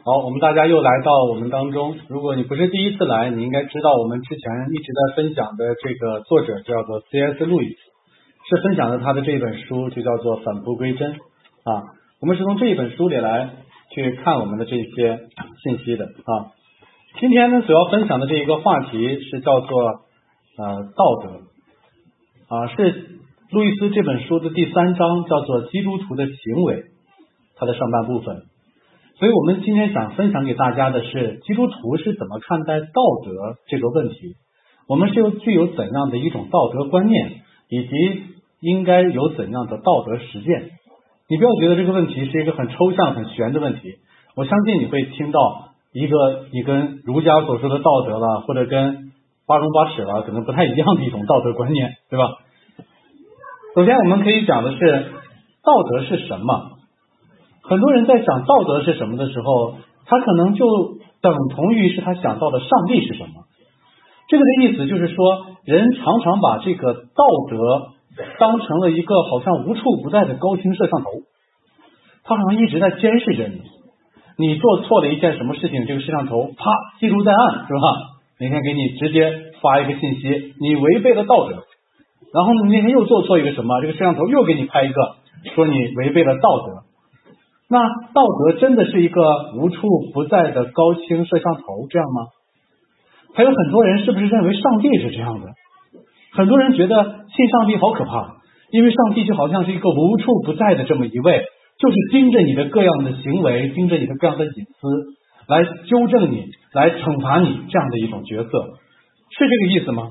好，我们大家又来到我们当中。如果你不是第一次来，你应该知道我们之前一直在分享的这个作者叫做 C.S. 路易斯，是分享的他的这本书就叫做返璞归真啊。我们是从这一本书里来去看我们的这些信息的啊。今天呢，所要分享的这一个话题是叫做道德啊，是路易斯这本书的第3章，叫做基督徒的行为，它的上半部分。所以我们今天想分享给大家的是基督徒是怎么看待道德这个问题，我们是具有怎样的一种道德观念，以及应该有怎样的道德实践。你不要觉得这个问题是一个很抽象很玄的问题，我相信你会听到一个你跟儒家所说的道德了，或者跟八荣八耻了可能不太一样的一种道德观念，对吧？首先我们可以讲的是道德是什么。很多人在想道德是什么的时候，他可能就等同于是他想到的上帝是什么。这个的意思就是说，人常常把这个道德当成了一个好像无处不在的高清摄像头，他好像一直在监视着你。你做错了一件什么事情，这个摄像头啪记录在案，是吧？每天给你直接发一个信息，你违背了道德。然后你那天又做错一个什么，这个摄像头又给你拍一个，说你违背了道德。那道德真的是一个无处不在的高清摄像头这样吗？还有很多人是不是认为上帝是这样的？很多人觉得信上帝好可怕，因为上帝就好像是一个无处不在的这么一位，就是盯着你的各样的行为，盯着你的各样的隐私，来纠正你，来惩罚你这样的一种角色，是这个意思吗？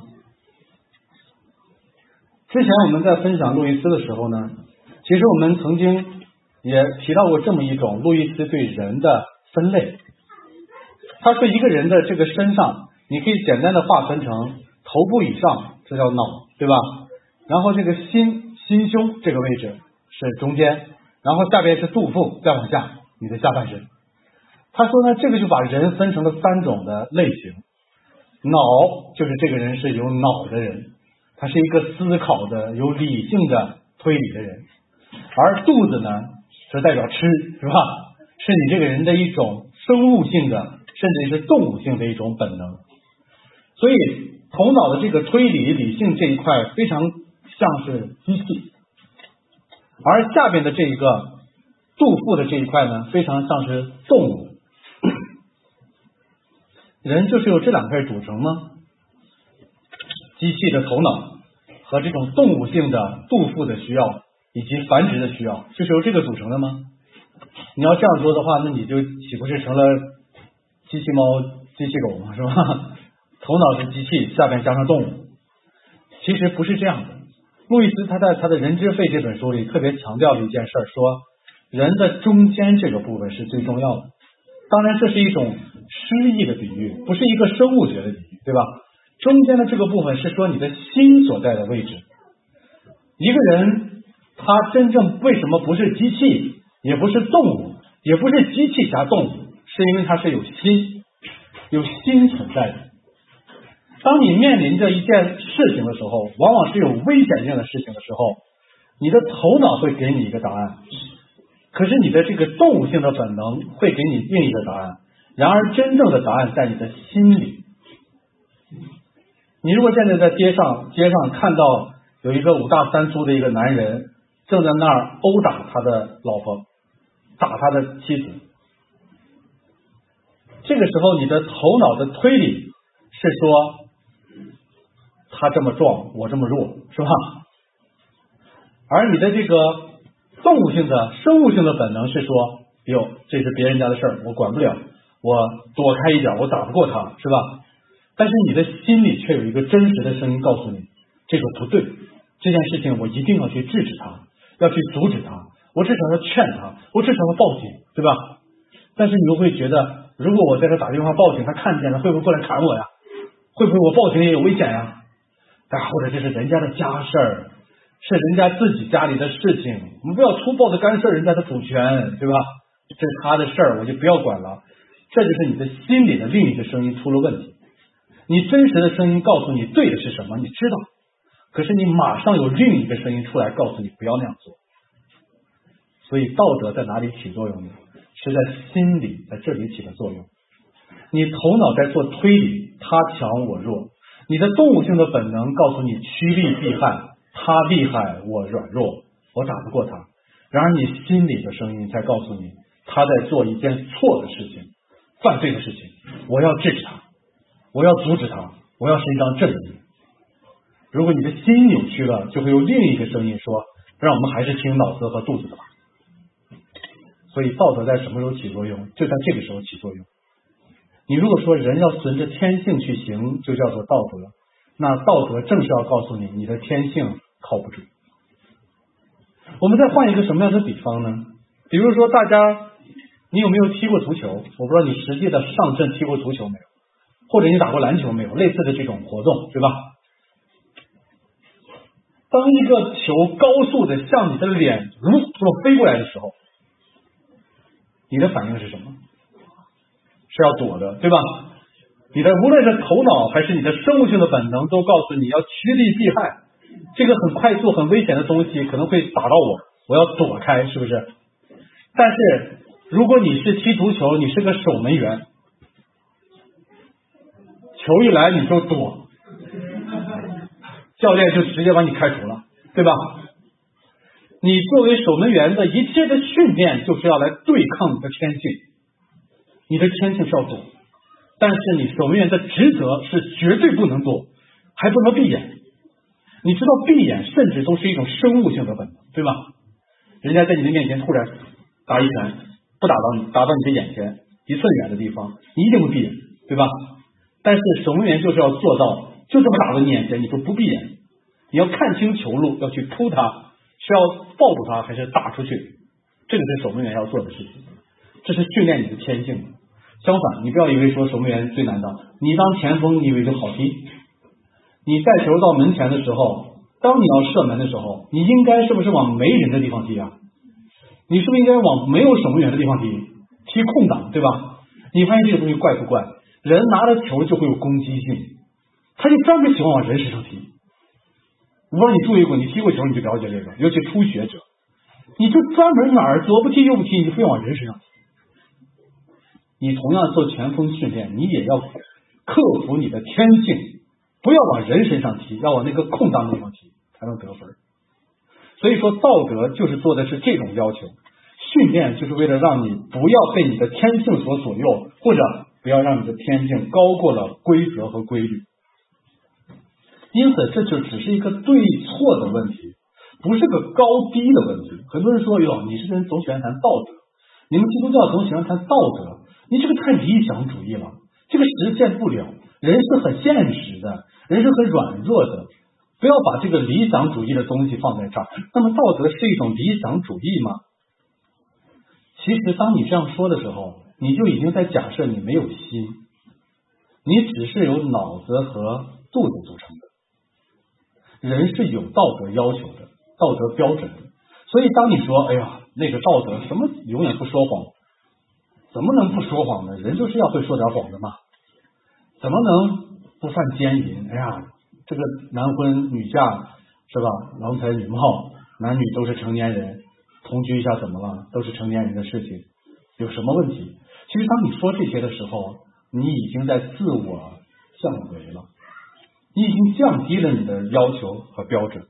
之前我们在分享路易斯的时候呢，其实我们曾经也提到过这么一种路易斯对人的分类。他说一个人的这个身上，你可以简单的划分成头部以上，这叫脑，对吧？然后这个心胸这个位置是中间，然后下边是肚腹，再往下你的下半身。他说呢，这个就把人分成了3种的类型。脑就是这个人是有脑的人，他是一个思考的有理性的推理的人。而肚子呢是代表吃，是吧？是你这个人的一种生物性的甚至是动物性的一种本能。所以头脑的这个推理理性这一块非常像是机器，而下边的这一个肚腹的这一块呢非常像是动物。人就是由这2块组成吗？机器的头脑和这种动物性的肚腹的需要以及繁殖的需要，就是由这个组成的吗？你要这样说的话，那你就岂不是成了机器猫机器狗嘛，是吧？头脑是机器，下边加上动物。其实不是这样的。路易斯他在他的人之肺这本书里特别强调的一件事，说人的中间这个部分是最重要的。当然这是一种诗意的比喻，不是一个生物学的比喻，对吧？中间的这个部分是说你的心所在的位置。一个人他真正为什么不是机器，也不是动物，也不是机器加动物，是因为他是有心存在的。当你面临着一件事情的时候，往往是有危险性的事情的时候，你的头脑会给你一个答案，可是你的这个动物性的本能会给你另一个答案，然而真正的答案在你的心里。你如果现在在街上看到有一个5大3粗的一个男人正在那儿殴打他的老婆，打他的妻子，这个时候你的头脑的推理是说他这么壮我这么弱，是吧？而你的这个动物性的生物性的本能是说，哟，这是别人家的事儿，我管不了，我躲开一点，我打不过他，是吧？但是你的心里却有一个真实的声音告诉你，这个不对，这件事情我一定要去制止他，要去阻止他，我至少要劝他，我至少要报警，对吧？但是你又会觉得，如果我在这打电话报警，他看见了会不会过来砍我呀？会不会我报警也有危险呀？或者这是人家的家事儿，是人家自己家里的事情，我们不要粗暴的干涉人家的主权，对吧？这是他的事儿，我就不要管了。这就是你的心里的另一个声音出了问题。你真实的声音告诉你对的是什么，你知道，可是你马上有另一个声音出来告诉你不要那样做。所以道德在哪里起作用呢？ 是在心里在这里起的作用。你头脑在做推理，他强我弱，你的动物性的本能告诉你趋利避害，他厉害我软弱，我打不过他。然而你心里的声音才告诉你，他在做一件错的事情，犯罪的事情，我要制止他，我要阻止他，我要伸张正义。如果你的心扭曲了，就会有另一个声音说，让我们还是听脑子和肚子的吧。所以道德在什么时候起作用？就在这个时候起作用。你如果说人要随着天性去行，就叫做道德，那道德正是要告诉你，你的天性靠不住。我们再换一个什么样的比方呢？比如说大家，你有没有踢过足球？我不知道你实际的上阵踢过足球没有，或者你打过篮球没有，类似的这种活动，对吧？当一个球高速的向你的脸这么飞过来的时候，你的反应是什么？是要躲的，对吧？你的无论是头脑还是你的生物性的本能都告诉你要趋利避害，这个很快速很危险的东西可能会打到我，我要躲开，是不是？但是如果你是踢足球，你是个守门员，球一来你就躲，教练就直接把你开除了，对吧？你作为守门员的一切的训练就是要来对抗你的天性，你的天性是要躲，但是你守门员的职责是绝对不能躲，还不能闭眼。你知道闭眼甚至都是一种生物性的本能，对吧？人家在你的面前突然打一拳，不打到你，打到你的眼前1寸远的地方，你一定会闭眼，对吧？但是守门员就是要做到，就这么打到你眼前，你说不闭眼，你要看清球路，要去扑他，是要抱住他还是打出去，这个是守门员要做的事情，这是训练你的天性。相反，你不要以为说守门员最难当，你当前锋你以为就好踢。你带球到门前的时候，当你要射门的时候，你应该是不是往没人的地方踢啊？你是不是应该往没有守门员的地方踢，踢空档，对吧？你发现这个东西怪不怪？人拿了球就会有攻击性，他就专门喜欢往人身上踢。我不知道你注意过，你踢过球你就了解这个，尤其初学者，你就专门哪儿左不踢右不踢，你就非往人身上踢。你同样做前锋训练，你也要克服你的天性，不要往人身上踢，要往那个空档的地方踢，才能得分。所以说道德就是做的是这种要求，训练就是为了让你不要被你的天性所左右，或者不要让你的天性高过了规则和规律。因此这就只是一个对错的问题，不是个高低的问题。很多人说哟，你这个人总喜欢谈道德，你们基督教总喜欢谈道德，你这个太理想主义了，这个实现不了。人是很现实的，人是很软弱的，不要把这个理想主义的东西放在这儿。那么道德是一种理想主义吗？其实当你这样说的时候，你就已经在假设你没有心，你只是由脑子和肚子组成的。人是有道德要求的，道德标准的。所以当你说哎呀那个道德什么永远不说谎，怎么能不说谎呢？人就是要会说点谎的嘛。怎么能不犯奸淫？哎呀，这个男婚女嫁是吧？郎才女貌，男女都是成年人，同居一下怎么了？都是成年人的事情，有什么问题？其实当你说这些的时候，你已经在自我降维了，你已经降低了你的要求和标准。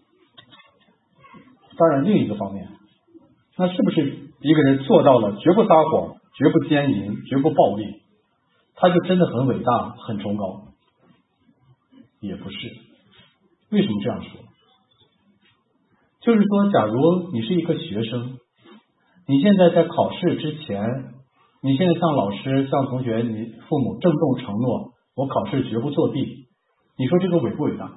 当然另一个方面，那是不是一个人做到了绝不撒谎，绝不奸淫，绝不暴力，他就真的很伟大很崇高？也不是。为什么这样说？就是说假如你是一个学生，你现在在考试之前，你现在向老师向同学你父母郑重承诺，我考试绝不作弊，你说这个伟不伟大？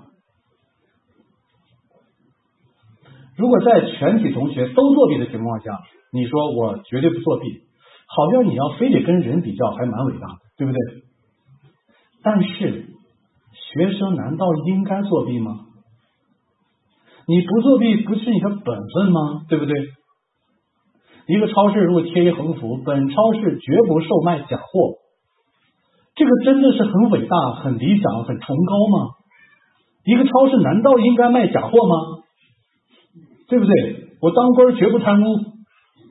如果在全体同学都作弊的情况下，你说我绝对不作弊，好像你要非得跟人比较还蛮伟大的，对不对？但是学生难道应该作弊吗？你不作弊不是你的本分吗？对不对？一个超市如果贴一横幅，本超市绝不售卖假货，这个真的是很伟大很理想很崇高吗？一个超市难道应该卖假货吗？对不对？我当官绝不贪污，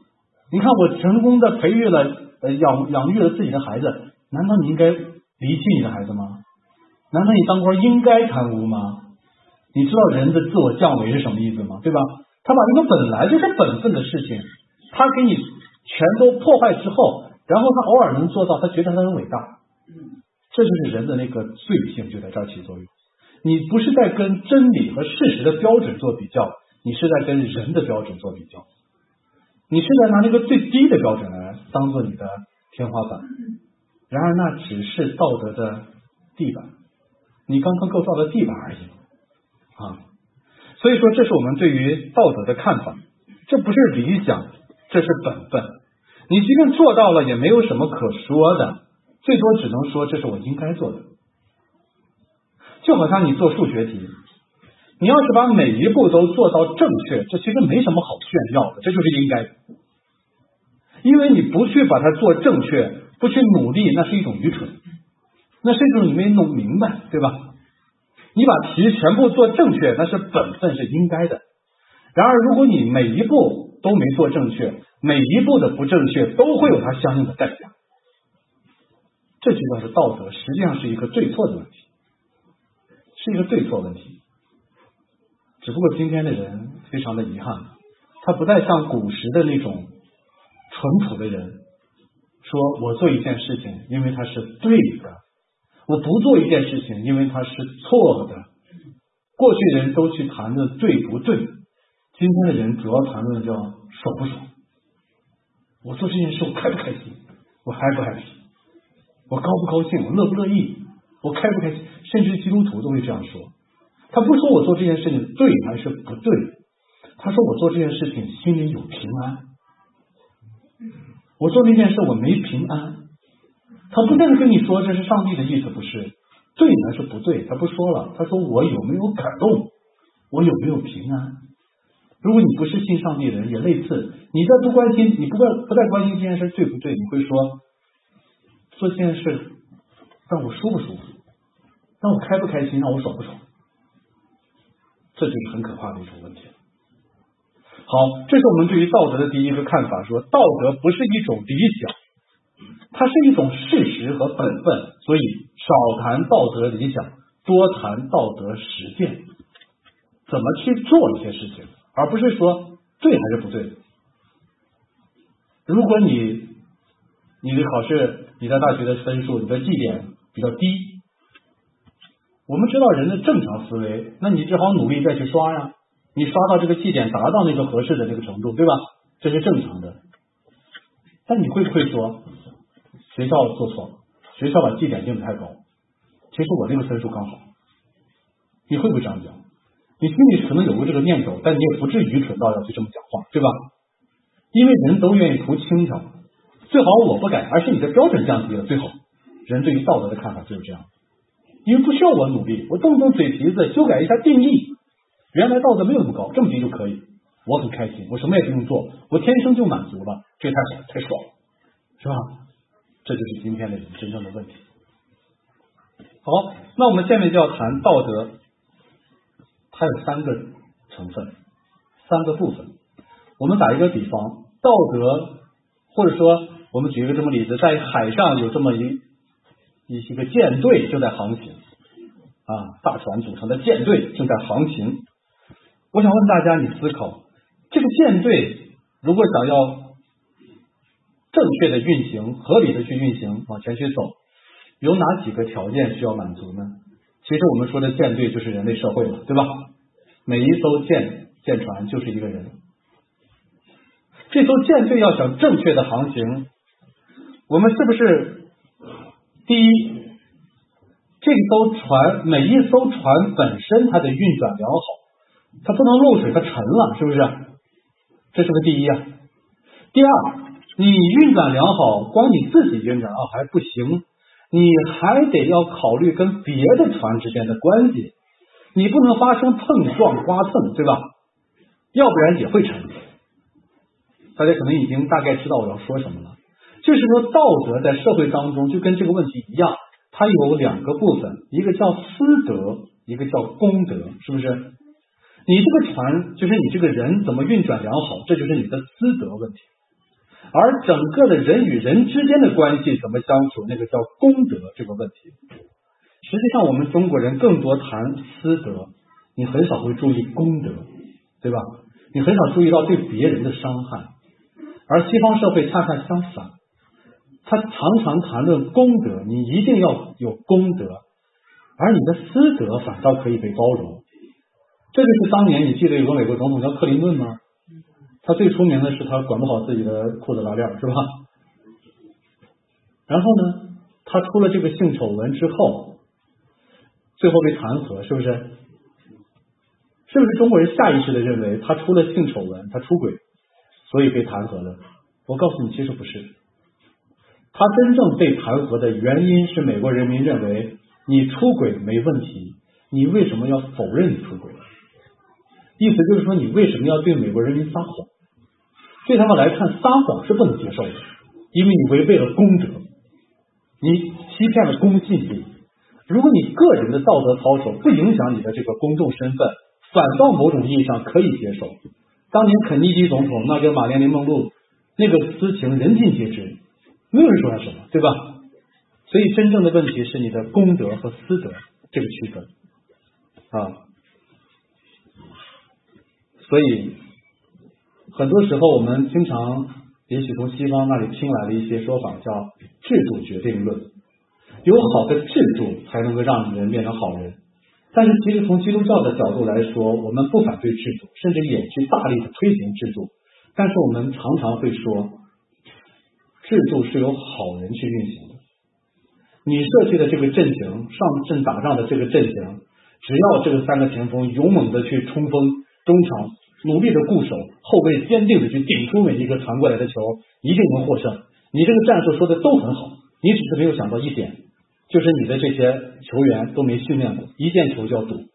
你看我成功的培育了养育了自己的孩子，难道你应该离弃你的孩子吗？难道你当官应该贪污吗？你知道人的自我降维是什么意思吗？对吧？他把一个本来就是本分的事情，他给你全都破坏之后，然后他偶尔能做到，他觉得他很伟大。这就是人的那个罪性就在这儿起作用。你不是在跟真理和事实的标准做比较，你是在跟人的标准做比较，你是在拿那个最低的标准来当做你的天花板。然而那只是道德的地板，你刚刚构造的地板而已啊。所以说这是我们对于道德的看法，这不是理想，这是本分。你即便做到了也没有什么可说的，最多只能说这是我应该做的。就好像你做数学题，你要是把每一步都做到正确，这其实没什么好炫耀的，这就是应该的。因为你不去把它做正确，不去努力，那是一种愚蠢，那是一种你没弄明白，对吧？你把题全部做正确，那是本分，是应该的。然而如果你每一步都没做正确，每一步的不正确都会有它相应的代价，这就叫是道德，实际上是一个对错的问题，是一个对错问题。只不过今天的人非常的遗憾，他不再像古时的那种淳朴的人，说我做一件事情因为它是对的，我不做一件事情因为它是错的。过去人都去谈论对不对，今天的人主要谈论叫爽不爽。我做这件事我开不开心，我嗨不嗨心，我高不高兴，我乐不乐意，我开不开心。甚至基督徒都会这样说，他不说我做这件事情对还是不对，他说我做这件事情心里有平安，我做那件事我没平安。他不但是跟你说这是上帝的意思，不是对还是不对，他不说了，他说我有没有感动，我有没有平安。如果你不是信上帝的人也类似，你在不关心，你不再关心这件事对不对，你会说做这件事让我舒不舒服，让我开不开心，让我爽不爽，这就是很可怕的一种问题。好，这是我们对于道德的第一个看法，说道德不是一种理想，它是一种事实和本分，所以少谈道德理想，多谈道德实践，怎么去做一些事情，而不是说对还是不对。如果你的考试，你在大学的分数，你的绩点比较低，我们知道人的正常思维，那你只好努力再去刷呀，你刷到这个绩点达到那个合适的那个程度，对吧？这是正常的。但你会不会说学校做错了，学校把绩点定得太高，其实我这个分数刚好？你会不会这样讲？你心里可能有过这个念头，但你也不至于愚蠢到要去这么讲话，对吧？因为人都愿意图轻巧，最好我不改，而是你的标准降低了最好。人对于道德的看法就是这样，因为不需要我努力，我动动嘴皮子修改一下定义，原来道德没有那么高，这么低就可以，我很开心，我什么也不用做，我天生就满足了，这太好太爽了，是吧？这就是今天的人真正的问题。好，那我们下面就要谈道德，它有3个成分，3个部分。我们打一个比方，道德，或者说我们举一个这么例子，在海上有这么一个舰队正在航行啊，大船组成的舰队正在航行。我想问大家，你思考这个舰队如果想要正确的运行，合理的去运行，往前去走，有哪几个条件需要满足呢？其实我们说的舰队就是人类社会了，对吧？每一艘舰船就是一个人。这艘舰队要想正确的航行，我们是不是第一，这艘船每一艘船本身它的运转良好，它不能漏水，它沉了，是不是？这是个第一啊。第二，你运转良好，光你自己运转良好还不行，你还得要考虑跟别的船之间的关系，你不能发生碰撞刮蹭，对吧？要不然也会沉。大家可能已经大概知道我要说什么了，就是说道德在社会当中就跟这个问题一样，它有2个部分，一个叫私德，一个叫公德，是不是？你这个船就是你这个人怎么运转良好，这就是你的私德问题。 而整个的人与人之间的关系怎么相处，那个叫公德这个问题。实际上我们中国人更多谈私德，你很少会注意公德，对吧？你很少注意到对别人的伤害。而西方社会恰恰相反，他常常谈论公德，你一定要有公德，而你的私德反倒可以被包容。这就是当年你记得有个美国总统叫克林顿吗？他最出名的是他管不好自己的裤子拉链，是吧？然后呢，他出了这个性丑闻之后，最后被弹劾，是不是？是不是中国人下意识的认为他出了性丑闻，他出轨，所以被弹劾了？我告诉你，其实不是。他真正被弹劾的原因是美国人民认为你出轨没问题，你为什么要否认你出轨？意思就是说，你为什么要对美国人民撒谎？对他们来看，撒谎是不能接受的，因为你违背了公德，你欺骗了公信力。如果你个人的道德操守不影响你的这个公众身份，反倒某种意义上可以接受。当年肯尼迪总统那跟马莲琳梦露那个私情人尽皆知，没有人说他什么，对吧？所以真正的问题是你的公德和私德这个区分啊。所以很多时候我们经常也许从西方那里听来的一些说法叫制度决定论，有好的制度才能够让人变成好人。但是其实从基督教的角度来说，我们不反对制度，甚至也去大力的推行制度，但是我们常常会说制度是由好人去运行的。你设计的这个阵型，上阵打仗的这个阵型，只要这个三个前锋勇猛的去冲锋，中场努力的固守，后卫坚定的去顶出每一个传过来的球，一定能获胜。你这个战术说的都很好，你只是没有想到一点，就是你的这些球员都没训练过，一见球就要赌。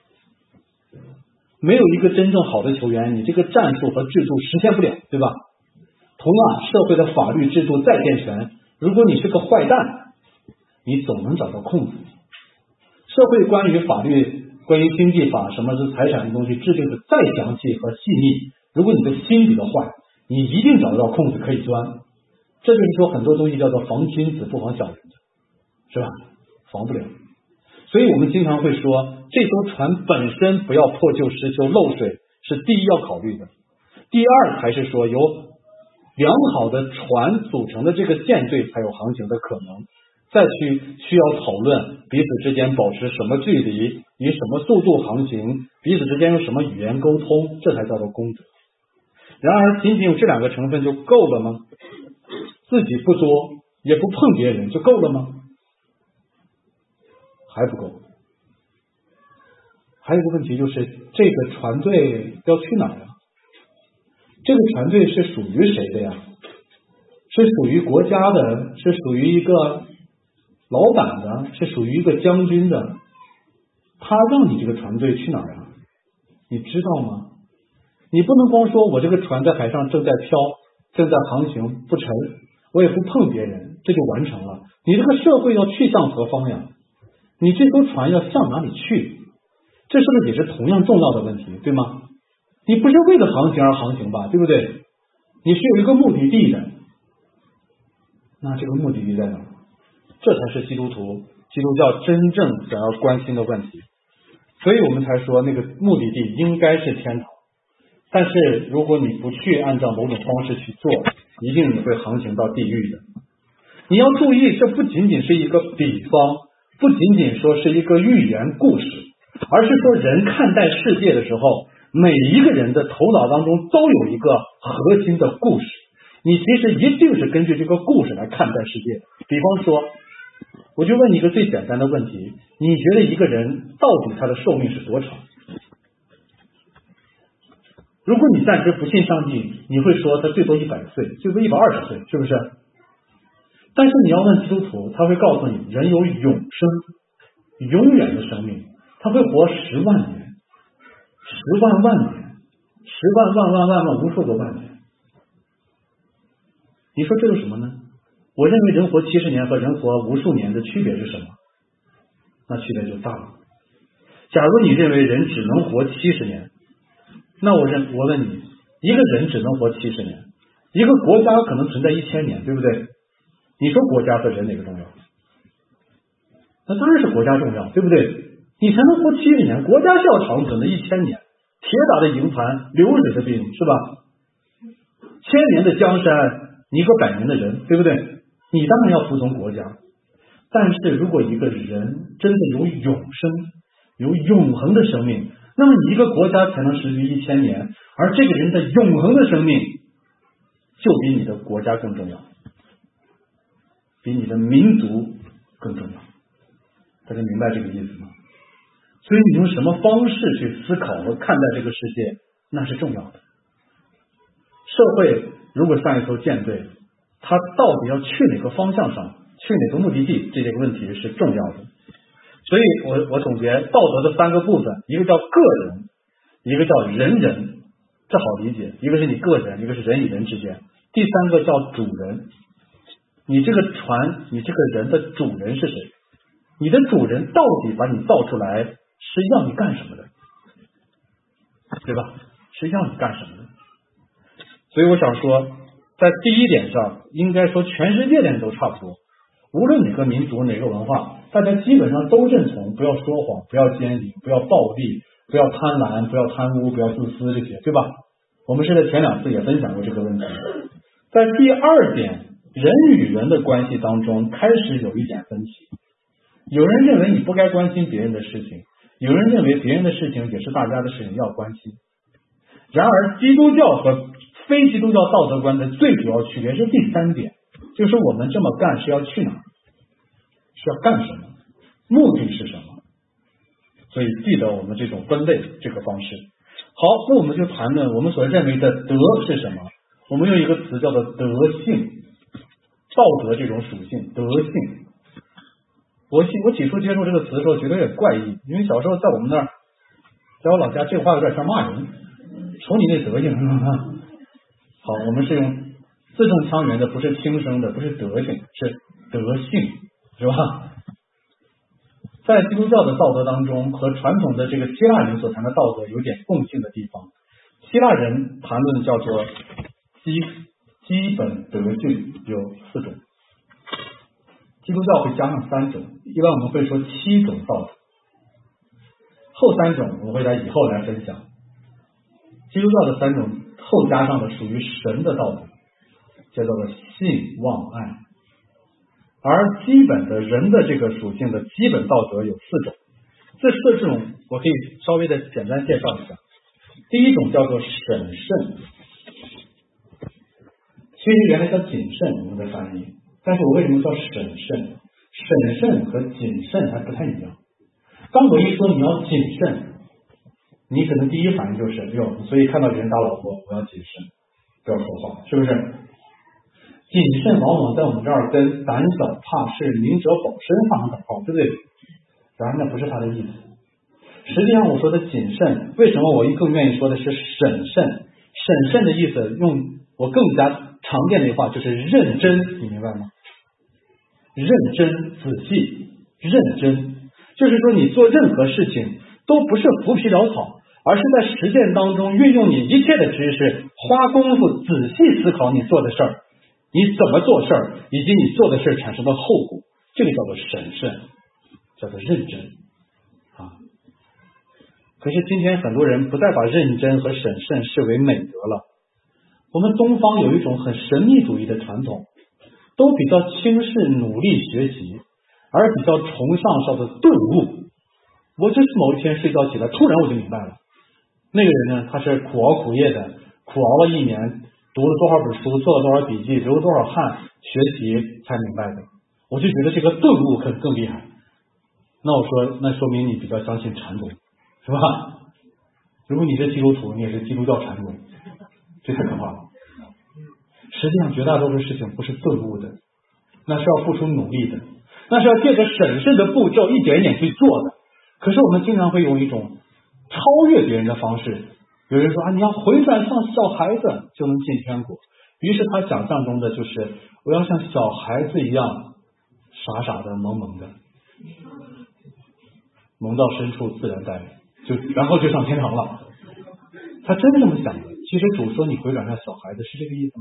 没有一个真正好的球员，你这个战术和制度实现不了，对吧？同样，社会的法律制度再健全，如果你是个坏蛋，你总能找到空子。社会关于法律、关于经济法什么是财产的东西制定的再详细和细腻，如果你的心比较坏，你一定找得到空子可以钻。这就是说很多东西叫做防君子不防小人的，是吧？防不了。所以我们经常会说，这艘船本身不要破旧失修漏水是第一要考虑的，第二才是说由良好的船组成的这个舰队才有航行的可能，再去需要讨论彼此之间保持什么距离，以什么速度航行，彼此之间用什么语言沟通，这才叫做公德。然而仅仅有这两个成分就够了吗？自己不作也不碰别人就够了吗？还不够。还有一个问题就是，这个船队要去哪儿啊？这个船队是属于谁的呀？是属于国家的，是属于一个老板的，是属于一个将军的。他让你这个船队去哪儿啊？你知道吗？你不能光说我这个船在海上正在飘，正在航行不沉，我也不碰别人，这就完成了。你这个社会要去向何方呀？你这艘船要向哪里去？这是不是也是同样重要的问题，对吗？你不是为了航行而航行吧，对不对？你是有一个目的地的，那这个目的地在哪？这才是基督教真正想要关心的问题。所以我们才说那个目的地应该是天堂，但是如果你不去按照某种方式去做，一定你会航行到地狱的。你要注意，这不仅仅是一个比方，不仅仅说是一个寓言故事，而是说人看待世界的时候，每一个人的头脑当中都有一个核心的故事，你其实一定是根据这个故事来看待世界。比方说，我就问你一个最简单的问题，你觉得一个人到底他的寿命是多长？如果你暂时不信上帝，你会说他最多100岁，最多120岁，是不是？但是你要问基督徒，他会告诉你，人有永生，永远的生命，他会活10万年，10万万年，10万万无数个万年。你说这有什么呢？我认为人活70年和人活无数年的区别是什么？那区别就大了。假如你认为人只能活70年，那我问你，一个人只能活70年， 一个国家可能存在1000年，对不对？你说国家和人哪个重要？那当然是国家重要，对不对？你才能活70年，国家是要长存的1000年，铁打的营盘，流水的兵，是吧？1000年的江山，你和100年的人，对不对？你当然要服从国家。但是如果一个人真的有永生，有永恒的生命，那么你一个国家才能持续1000年，而这个人的永恒的生命就比你的国家更重要，比你的民族更重要。大家明白这个意思吗？所以你用什么方式去思考和看待这个世界，那是重要的。社会如果像一艘舰队，它到底要去哪个方向上，去哪个目的地，这些问题是重要的。所以我总结道德的3个部分，一个叫个人，一个叫人人，这好理解，一个是你个人，一个是人与人之间，第3个叫主人。你这个船，你这个人的主人是谁？你的主人到底把你造出来是要你干什么的，对吧？是要你干什么的？所以我想说，在第1点上，应该说全世界的人都差不多，无论哪个民族哪个文化，大家基本上都认同不要说谎，不要奸淫，不要暴力，不要贪婪，不要贪污，不要自私，这些，对吧？我们是在前2次也分享过这个问题。在第2点，人与人的关系当中开始有一点分歧。有人认为你不该关心别人的事情，有人认为别人的事情也是大家的事情，要关心。然而基督教和非基督教道德观的最主要区别是第3点，就是我们这么干是要去哪儿，是要干什么，目的是什么。所以记得我们这种分类这个方式。好，那我们就谈论我们所认为的德是什么。我们用一个词叫做德性，道德这种属性，德性。我起初接触这个词的时候觉得有点怪异，因为小时候在我们那儿，在我老家，这个话有点像骂人，瞅你那德性。好，我们是用字正腔圆的，不是轻声的，不是德性，是德性，是吧？在基督教的道德当中，和传统的这个希腊人所谈的道德有点共性的地方。希腊人谈论叫做基本德性有4种，基督教会加上3种，一般我们会说7种道德，后3种我们会在以后来分享。基督教的3种后加上的属于神的道德，叫做信望爱。而基本的人的这个属性的基本道德有4种，这4种我可以稍微的简单介绍一下。第1种叫做审慎，其实原来叫谨慎，我们的翻译，但是我为什么叫审慎？审慎和谨慎还不太一样。当我一说你要谨慎，你可能第一反应就是哟，所以看到人打老婆，我要谨慎，不要说话，是不是？谨慎往往在我们这儿跟胆小怕事、明哲保身画上等号，对不对？然而那不是他的意思。实际上我说的谨慎，为什么我更愿意说的是审慎？审慎的意思用我更加常见的一句话就是认真，你明白吗？认真、仔细、认真，就是说你做任何事情都不是浮皮潦草，而是在实践当中运用你一切的知识，花功夫仔细思考你做的事儿，你怎么做事儿，以及你做的事儿产生的后果，这个叫做审慎，叫做认真啊。可是今天很多人不再把认真和审慎视为美德了。我们东方有一种很神秘主义的传统，都比较轻视努力学习，而比较崇尚叫做顿悟。我就是某一天睡觉起来，突然我就明白了，那个人呢，他是苦熬苦夜的，苦熬了1年，读了多少本书，做了多少笔记，流了多少汗，学习才明白的。我就觉得这个顿悟更厉害。那我说，那说明你比较相信禅宗，是吧？如果你是基督徒，你也是基督教禅宗，这太可怕了。实际上绝大多数事情不是顿悟的，那是要付出努力的，那是要借着审慎的步骤一点一点去做的。可是我们经常会用一种超越别人的方式，有人说啊，你要回转像小孩子就能进天国，于是他想象中的就是我要像小孩子一样傻傻的萌萌的，萌到深处自然呆，然后就上天堂了。他真这么想的。其实主说你回转像小孩子，是这个意思吗？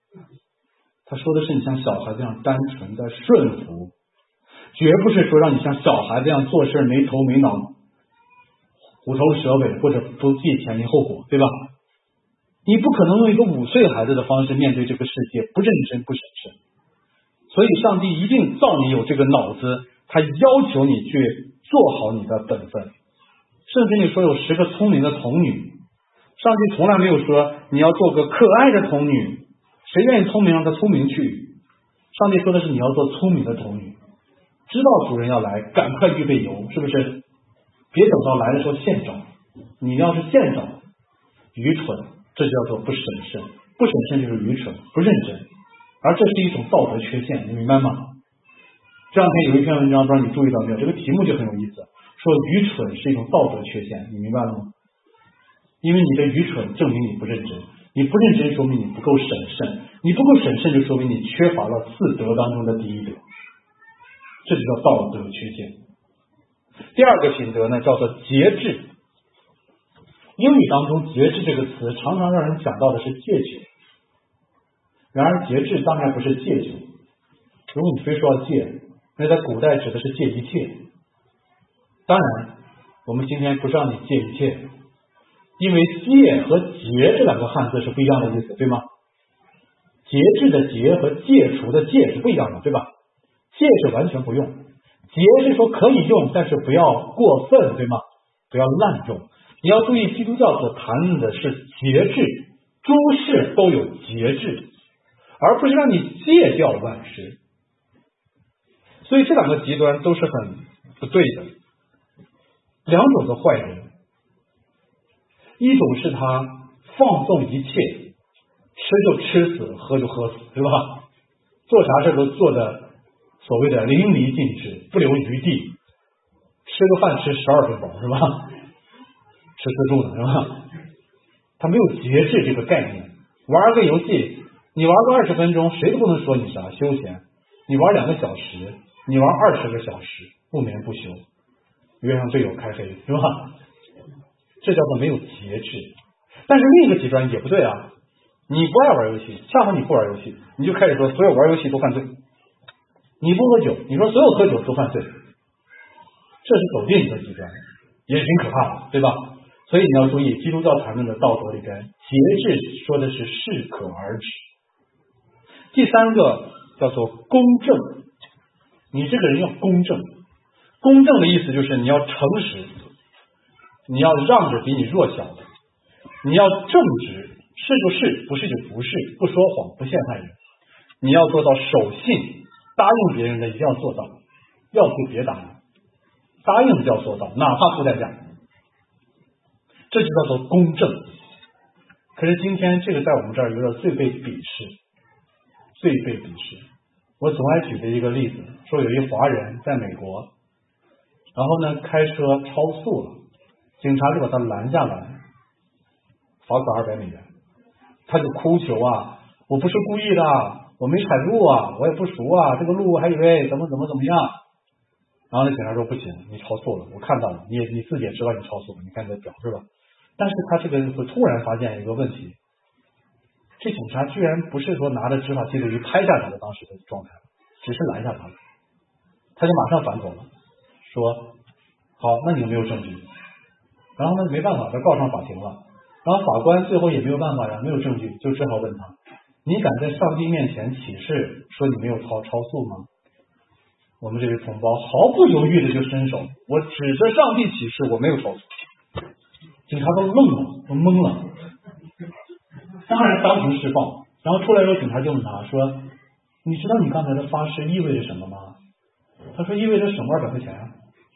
他说的是你像小孩子一样单纯的顺服，绝不是说让你像小孩子一样做事没头没脑、虎头蛇尾，或者不计前因后果，对吧？你不可能用一个5岁孩子的方式面对这个世界，不认真不审慎。所以上帝一定造你有这个脑子，他要求你去做好你的本分。圣经里说有10个聪明的童女，上帝从来没有说你要做个可爱的童女，谁愿意聪明让他聪明去。上帝说的是你要做聪明的童女，知道主人要来，赶快预备油，是不是？别等到来的时候现找，你要是现找，愚蠢，这就叫做不审慎，不审慎就是愚蠢，不认真，而这是一种道德缺陷，你明白吗？这两天有一篇文章，不知道你注意到没有，这个题目就很有意思，说愚蠢是一种道德缺陷，你明白了吗？因为你的愚蠢证明你不认真，你不认真说明你不够审慎，你不够审慎就说明你缺乏了4德当中的第1德，这就叫道德缺陷。第2个品德呢，叫做节制。英语当中节制这个词常常让人想到的是戒酒，然而节制当然不是戒酒，如果你非说要戒，那在古代指的是戒一切。当然我们今天不是让你戒一切，因为戒和节这2个汉字是不一样的意思，对吗？节制的节和戒除的戒是不一样的，对吧？戒是完全不用，节是说可以用，但是不要过分，对吗？不要滥用。你要注意，基督教所谈论的是节制，诸事都有节制，而不是让你戒掉万事。所以这2个极端都是很不对的，两种的坏人，一种是他放纵一切，吃就吃死，喝就喝死，对吧？做啥事都做的所谓的淋漓尽致，不留余地，吃个饭吃12分饱，是吧？吃自助的，是吧？他没有节制这个概念。玩个游戏，你玩个20分钟，谁都不能说你啥休闲。你玩2个小时，你玩20个小时，不眠不休，约上队友开黑，是吧？这叫做没有节制。但是另一个极端也不对啊，你不爱玩游戏，恰好你不玩游戏，你就开始说所有玩游戏都犯罪。你不喝酒，你说所有喝酒都犯罪，这是走另一个极端，也挺可怕的，对吧？所以你要注意，基督教谈论的道德里边，节制说的是适可而止。第3个叫做公正，你这个人要公正。公正的意思就是你要诚实，你要让着比你弱小的，你要正直，是就是，不是就不是，不说谎，不陷害人。你要做到守信，答应别人的一定要做到，要做别答应，答应就要做到，哪怕付代价。这就叫做公正。可是今天这个在我们这儿有点最被鄙视，最被鄙视。我总爱举的一个例子，说有一华人在美国，然后呢开车超速了，警察就把他拦下来，罚款200美元。他就哭求啊，我不是故意的，我没踩路啊，我也不熟啊，这个路还以为怎么样。然后那警察说不行，你超速了，我看到了，你自己也知道你超速了，你看你的表是吧？但是他这个会突然发现一个问题，这警察居然不是说拿着执法记录仪拍下他的当时的状态，只是拦下他了，他就马上反口了，说好，那你有没有证据？然后呢没办法，他告上法庭了，然后法官最后也没有办法呀，没有证据，就只好问他，你敢在上帝面前起誓说你没有超速吗？我们这位同胞毫不犹豫的就伸手，我指着上帝起誓我没有超速。警察都愣了，都懵了，当然当庭释放。然后出来之后，警察就问他说，你知道你刚才的发誓意味着什么吗？他说意味着省200块钱啊。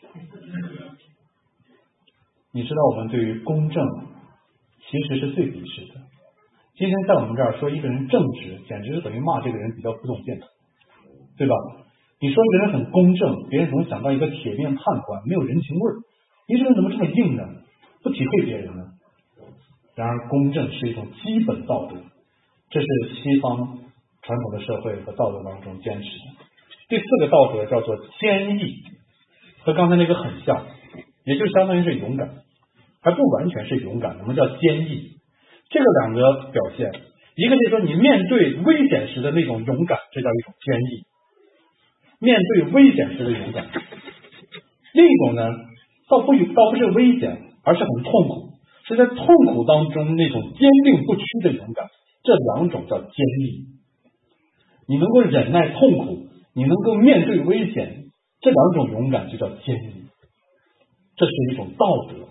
你知道我们对于公正其实是最鄙视的。今天在我们这儿说一个人正直，简直是等于骂这个人比较不懂见识，对吧？你说一个人很公正，别人总想到一个铁面判官，没有人情味儿。你这人怎么这么硬呢？不体会别人呢？然而公正是一种基本道德，这是西方传统的社会和道德当中坚持的。第4个道德叫做坚毅，和刚才那个很像，也就相当于是勇敢，还不完全是勇敢，我们叫坚毅。这个2个表现， 一个就是说你面对危险时的那种勇敢，这叫一种坚毅，面对危险时的勇敢。另一种呢，倒不是危险，而是很痛苦，是在痛苦当中那种坚定不屈的勇敢，这两种叫坚毅。你能够忍耐痛苦，你能够面对危险，这两种勇敢就叫坚毅，这是一种道德。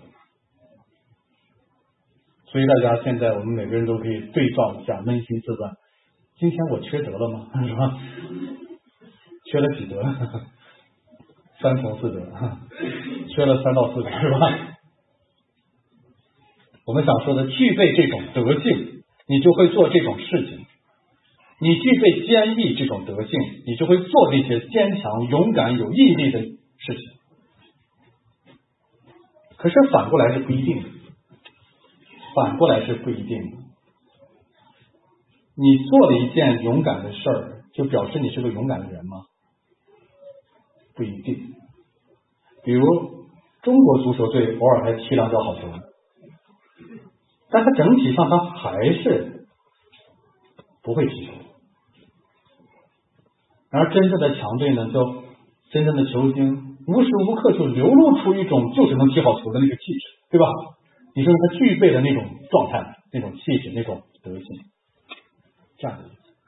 所以大家现在我们每个人都可以对照一下，扪心自问，今天我缺德了吗？是吧？缺了几德？3从4德，缺了3到4德，是吧？我们想说的，具备这种德性，你就会做这种事情；你具备坚毅这种德性，你就会做这些坚强、勇敢、有毅力的事情。可是反过来是不一定的，你做了一件勇敢的事儿，就表示你是个勇敢的人吗？不一定。比如中国足球队偶尔还踢2脚好球，但他整体上他还是不会踢球。然而真正的强队呢，就真正的球星无时无刻就流露出一种就是能踢好球的那个气质，对吧？你说他具备了那种状态、那种气质、那种德性，这样的。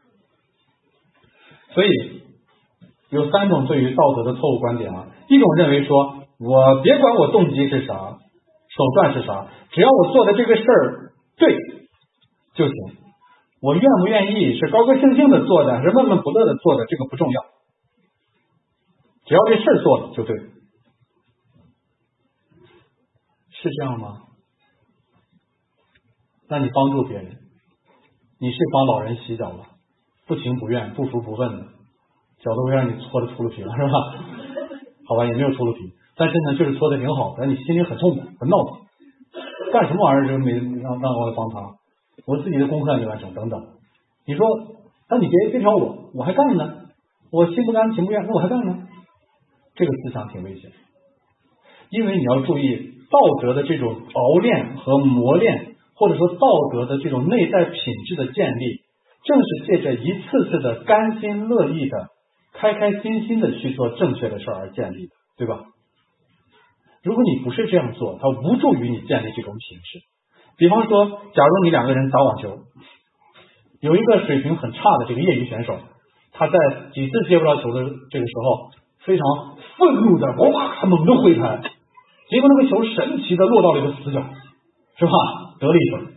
所以有3种对于道德的错误观点啊。一种认为说，我别管我动机是啥，手段是啥，只要我做的这个事儿对就行，我愿不愿意是高高兴兴的做的，还是闷闷不乐的做的，这个不重要，只要这事儿做了就对。是这样吗？那你帮助别人，你是帮老人洗脚了，不情不愿、不服不问的，脚都让你搓的秃噜皮了，是吧？好吧，也没有秃噜皮，但是呢，就是搓的挺好的，你心里很痛苦、很闹腾，干什么玩意儿就没让我帮他，我自己的功课没完成等等。你说，那你别挑我还干呢，我心不甘情不愿，那我还干呢？这个思想挺危险，因为你要注意道德的这种熬练和磨练，或者说道德的这种内在品质的建立，正是借着一次次的甘心乐意的、开开心心的去做正确的事而建立的，对吧？如果你不是这样做，它无助于你建立这种品质。比方说，假如你2个人打网球，有一个水平很差的这个业余选手，他在几次接不着球的这个时候，非常愤怒的哇猛地挥拍，结果那个球神奇的落到了一个死角，是吧？得了一分。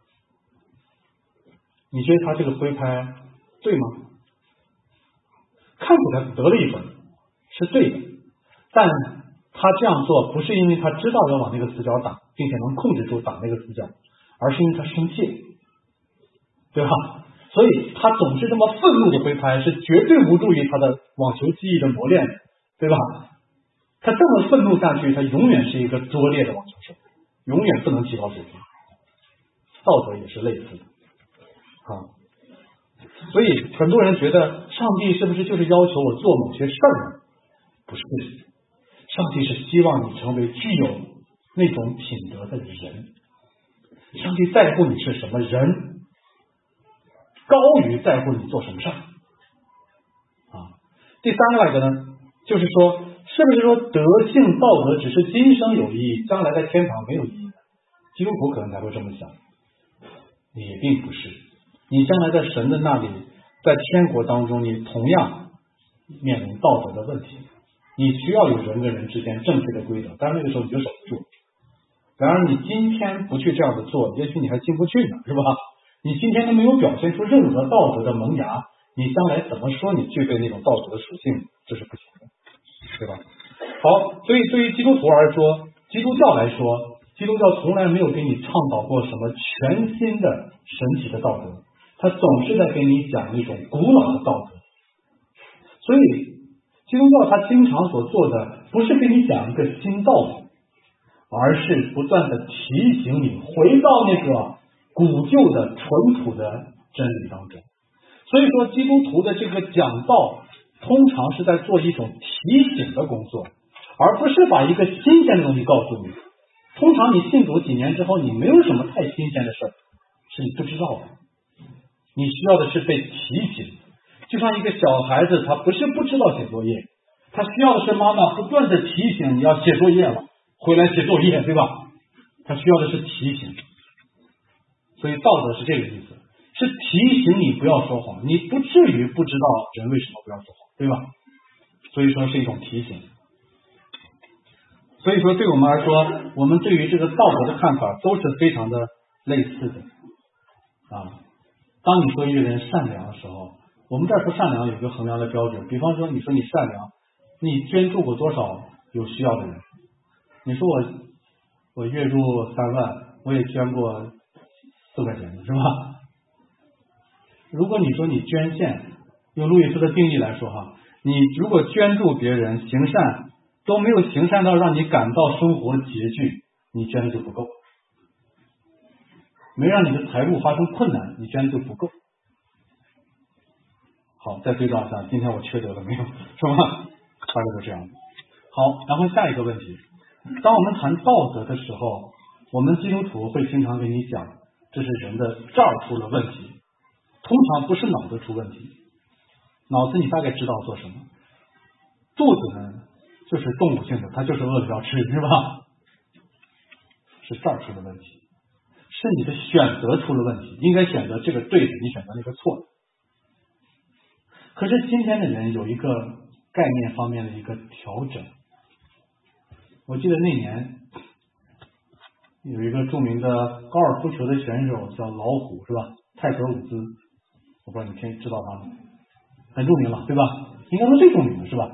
你觉得他这个挥拍对吗？看起来得了一分是对的，但他这样做不是因为他知道要往那个死角打，并且能控制住打那个死角，而是因为他生气，对吧？所以他总是这么愤怒的挥拍，是绝对无助于他的网球技艺的磨练，对吧？他这么愤怒下去，他永远是一个拙劣的网球手，永远不能提高水平。道德也是类似的啊。所以很多人觉得上帝是不是就是要求我做某些事儿呢？不是，上帝是希望你成为具有那种品德的人。上帝在乎你是什么人，高于在乎你做什么事儿啊。第3个呢，就是说，是不是说德性道德只是今生有意义，将来在天堂没有意义呢？基督徒可能才会这么想，也并不是。你将来在神的那里，在天国当中，你同样面临道德的问题，你需要有人跟人之间正确的规则，但是那个时候你就守不住。然而你今天不去这样的做，也许你还进不去呢，是吧？你今天都没有表现出任何道德的萌芽，你将来怎么说你具备那种道德的属性，这是不行的，对吧？好，所以对于基督徒而说，基督教来说，基督教从来没有给你倡导过什么全新的神奇的道德，他总是在给你讲一种古老的道德。所以基督教他经常所做的不是给你讲一个新道理，而是不断的提醒你回到那个古旧的淳朴的真理当中。所以说基督徒的这个讲道通常是在做一种提醒的工作，而不是把一个新鲜的东西告诉你。通常你信主几年之后，你没有什么太新鲜的事，是你不知道的。 你需要的是被提醒。就像一个小孩子，他不是不知道写作业，他需要的是妈妈不断的提醒你要写作业了，回来写作业，对吧？他需要的是提醒。所以道德是这个意思，是提醒你不要说谎，你不至于不知道人为什么不要说谎，对吧？所以说是一种提醒。所以说对我们来说，我们对于这个道德的看法都是非常的类似的啊。当你说一个人善良的时候，我们这儿说善良有一个衡量的标准，比方说你说你善良，你捐助过多少有需要的人？你说我月入3万，我也捐过4块钱的，是吧？如果你说你捐献，用路易斯的定义来说哈，你如果捐助别人行善都没有行善到让你感到生活拮据，你捐的就不够。没让你的财务发生困难，你捐的就不够。好，再对照一下，今天我缺德了没有？是吧？大概就这样。好，然后下一个问题，当我们谈道德的时候，我们基督徒会经常跟你讲，这是人的这儿出了问题，通常不是脑子出问题，脑子你大概知道做什么，肚子呢就是动物性的，它就是饿了要吃，是吧？是这儿出了问题，是你的选择出了问题，应该选择这个对的，你选择那个错的。可是今天的人有一个概念方面的一个调整。我记得那年有一个著名的高尔夫球的选手叫老虎，是吧？泰格伍兹，我不知道你知道他吗？很著名了，对吧？应该说最著名的是吧？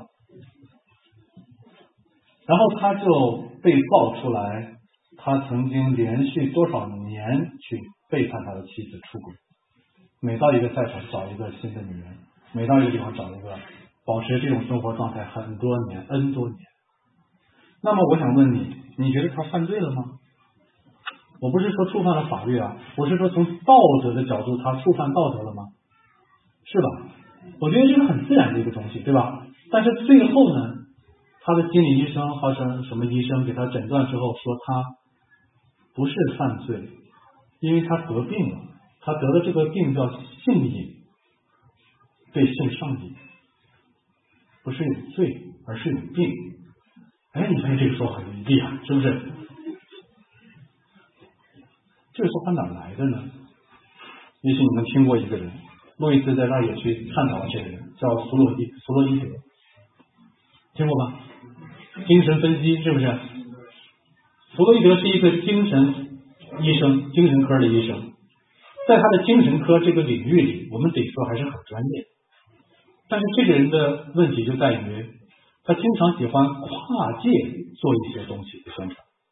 然后他就被爆出来，他曾经连续多少年去背叛他的妻子出轨，每到一个赛场找一个新的女人，每到一个地方找一个，保持这种生活状态很多年 N 多年。那么我想问你，你觉得他犯罪了吗？我不是说触犯了法律啊，我是说从道德的角度，他触犯道德了吗？是吧？我觉得这是很自然的一个东西，对吧？但是最后呢，他的心理医生或者什么医生给他诊断之后说他不是犯罪，因为他得病了，他得的这个病叫性瘾，对性上瘾，不是有罪，而是有病。哎，你发现这个说法很厉害，是不是？这个说法哪来的呢？也许你们听过一个人，路易斯在那儿也去探讨了这个人，叫弗洛伊德，听过吗？精神分析是不是？弗洛伊德是一个精神医生，精神科的医生，在他的精神科这个领域里，我们得说还是很专业。但是这个人的问题就在于，他经常喜欢跨界做一些东西的宣传。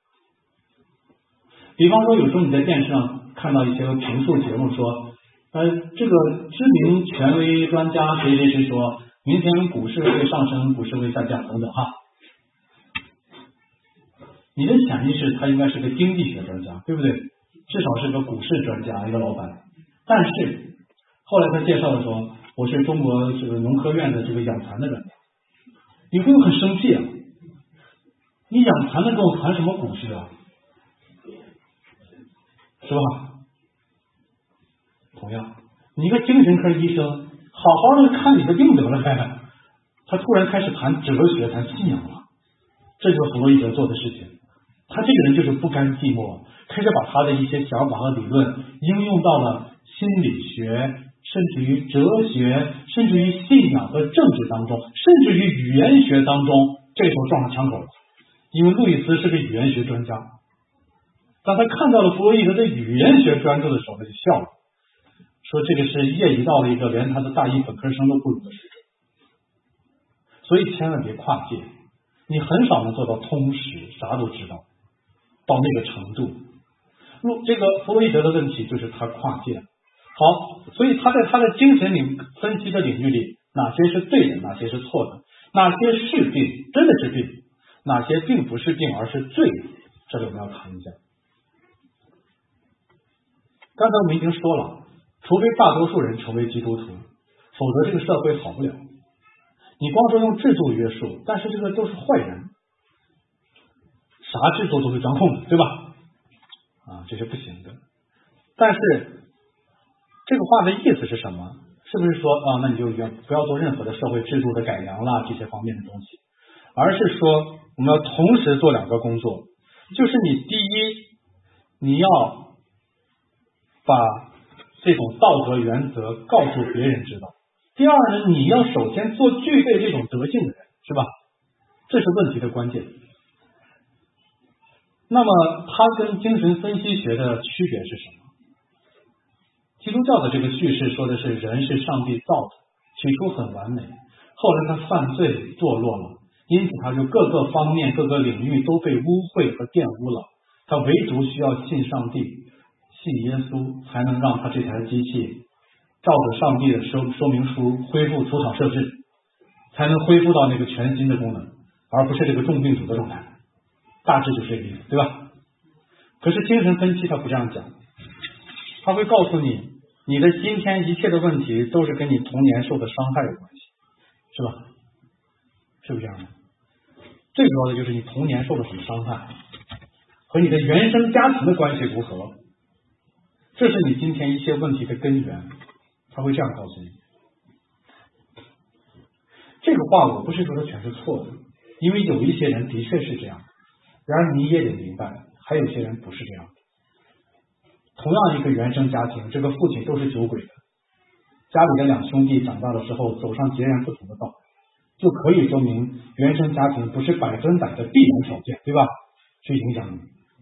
比方说，有时候你在电视上看到一些评述节目说，这个知名权威专家谁谁谁说，明天股市会上升，股市会下降等等哈。你的潜意识他应该是个经济学专家，对不对？至少是个股市专家，一个老板。但是后来他介绍的时候，我是中国这个农科院的这个养蚕的专家，你会很生气啊！你养蚕的跟我谈什么股市啊？是吧？同样，你一个精神科医生，好好的看你的病得了呗，他突然开始谈哲学、谈信仰了，这就是弗洛伊德做的事情。他这个人就是不甘寂寞，开始把他的一些想法和理论应用到了心理学，甚至于哲学，甚至于信仰和政治当中，甚至于语言学当中。这个时候撞上枪口了，因为路易斯是个语言学专家。当他看到了弗洛伊德的语言学专著的时候，他就笑了，说这个是业余到了一个连他的大一本科生都不如的水准。所以千万别跨界，你很少能做到通识，啥都知道到那个程度。这个弗洛伊德的问题就是他跨界。好，所以他在他的精神分析的领域里，哪些是对的，哪些是错的，哪些是病，真的是病，哪些并不是病而是罪，这里我们要谈一下。刚才我们已经说了，除非大多数人成为基督徒，否则这个社会好不了。你光说用制度约束，但是这个都是坏人，啥制度都是掌控的，对吧？这是不行的。但是这个话的意思是什么？是不是说那你就不要做任何的社会制度的改良啦，这些方面的东西，而是说我们要同时做两个工作，就是你第一，你要把这种道德原则告诉别人知道；第二呢，你要首先做具备这种德性的人，是吧？这是问题的关键。那么它跟精神分析学的区别是什么？基督教的这个叙事说的是人是上帝造的，起初很完美，后来他犯罪堕落了，因此他就各个方面各个领域都被污秽和玷污了，他唯独需要信上帝信耶稣，才能让他这台机器照着上帝的说明书恢复出厂设置，才能恢复到那个全新的功能，而不是这个重病组的状态。大致就是这个意思，对吧？可是精神分析他不这样讲，他会告诉你，你的今天一切的问题都是跟你童年受的伤害有关系，是吧？是不是这样的？最主要的就是你童年受了什么伤害，和你的原生家庭的关系如何，这是你今天一切问题的根源，他会这样告诉你。这个话我不是说它全是错的，因为有一些人的确是这样，然而你也得明白，还有些人不是这样的。同样一个原生家庭，这个父亲都是酒鬼的，家里的两兄弟长大的时候走上截然不同的道，就可以说明原生家庭不是100%的必然条件，对吧？去影响你。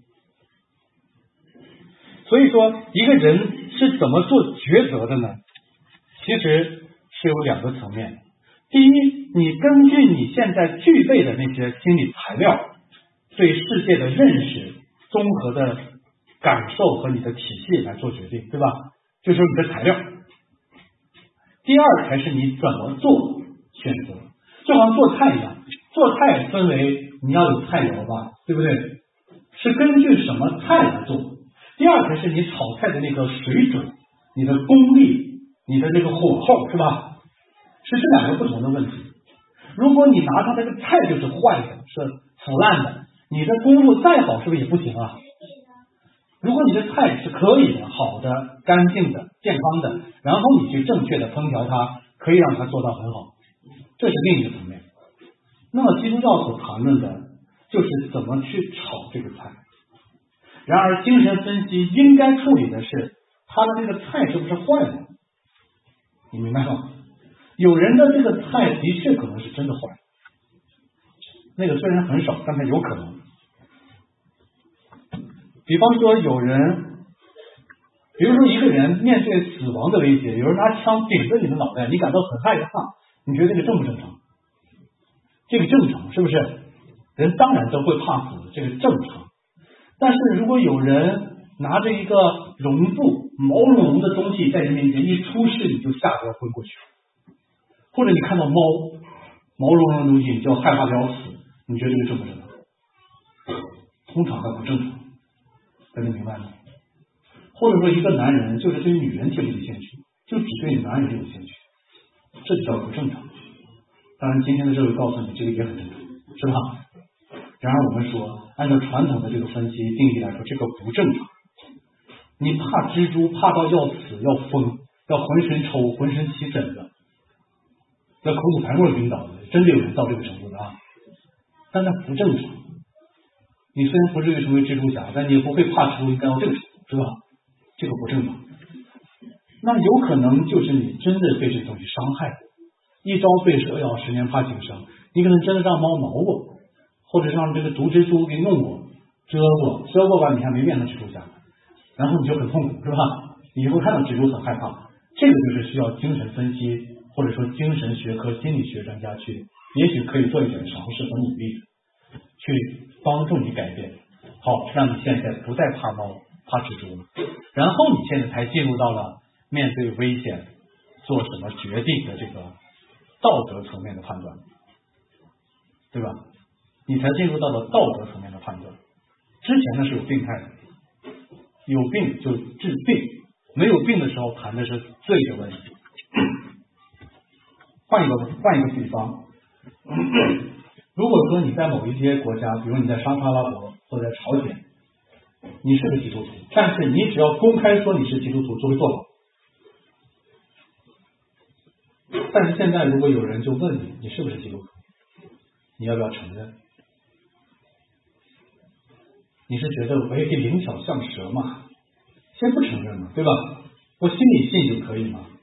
所以说一个人是怎么做抉择的呢？其实是有2个层面。第一，你根据你现在具备的那些心理材料，对世界的认识、综合的感受和你的体系来做决定，对吧？就是你的材料。第二才是你怎么做选择，就好像做菜一样，做菜分为你要有菜肴吧，对不对？是根据什么菜来做。第二才是你炒菜的那个水准，你的功力，你的那个火候，是吧？是这2个不同的问题。如果你拿它这个菜就是坏的，是腐烂的，你的功夫再好是不是也不行啊？如果你的菜是可以的、好的、干净的、健康的，然后你去正确的烹调它，可以让它做到很好，这是另一个层面。那么基督教所谈论的就是怎么去炒这个菜。然而精神分析应该处理的是他的这个菜是不是坏的，你明白吗？有人的这个菜的确可能是真的坏，那个虽然很少，但它有可能。比方说有人，比如说一个人面对死亡的威胁，有人拿枪顶着你的脑袋，你感到很害怕，你觉得这个正不正常？这个正常，是不是？人当然都会怕死，这个正常。但是如果有人拿着一个绒布毛茸茸的东西在你面前一出世，你就吓得要昏过去，或者你看到猫毛茸茸的东西，你就害怕的要死，你觉得这个正不正常？通常它不正常，大家明白吗？或者说一个男人就是对女人提不起兴趣，就只对男人有兴趣，这就叫不正常。当然今天的社会告诉你这个也很正常，是吧？然而我们说按照传统的这个分析定义来说，这个不正常。你怕蜘蛛怕到要死要疯，要浑身抽浑身起疹子，要口吐白沫晕倒的，真的有人到这个程度的啊！但那不正常。你虽然不至于成为蜘蛛侠，但你也不会怕蜘蛛干到这个程度，是吧？这个不正常。那有可能就是你真的被这个东西伤害，一朝被蛇咬，10年怕井绳。你可能真的让猫挠过，或者让这个毒蜘蛛给弄过、蛰过吧，你还没变成蜘蛛侠，然后你就很痛苦，是吧？你会看到蜘蛛很害怕，这个就是需要精神分析或者说精神学科心理学专家去，也许可以做一点尝试和努力，去帮助你改变，好让你现在不再怕猫怕蜘蛛了，然后你现在才进入到了面对危险做什么决定的这个道德层面的判断，对吧？你才进入到了道德层面的判断。之前呢是有病态的，有病就治病，没有病的时候谈的是罪的问题。换一个比方，如果说你在某一些国家，比如你在沙特阿拉伯或者在朝鲜，你是个基督徒，但是你只要公开说你是基督徒就会坐牢， 但是现在如果有人就问你，你是不是基督徒？你要不要承认？你是觉得我也可以灵巧像蛇嘛？先不承认嘛，对吧？我心里信就可以吗？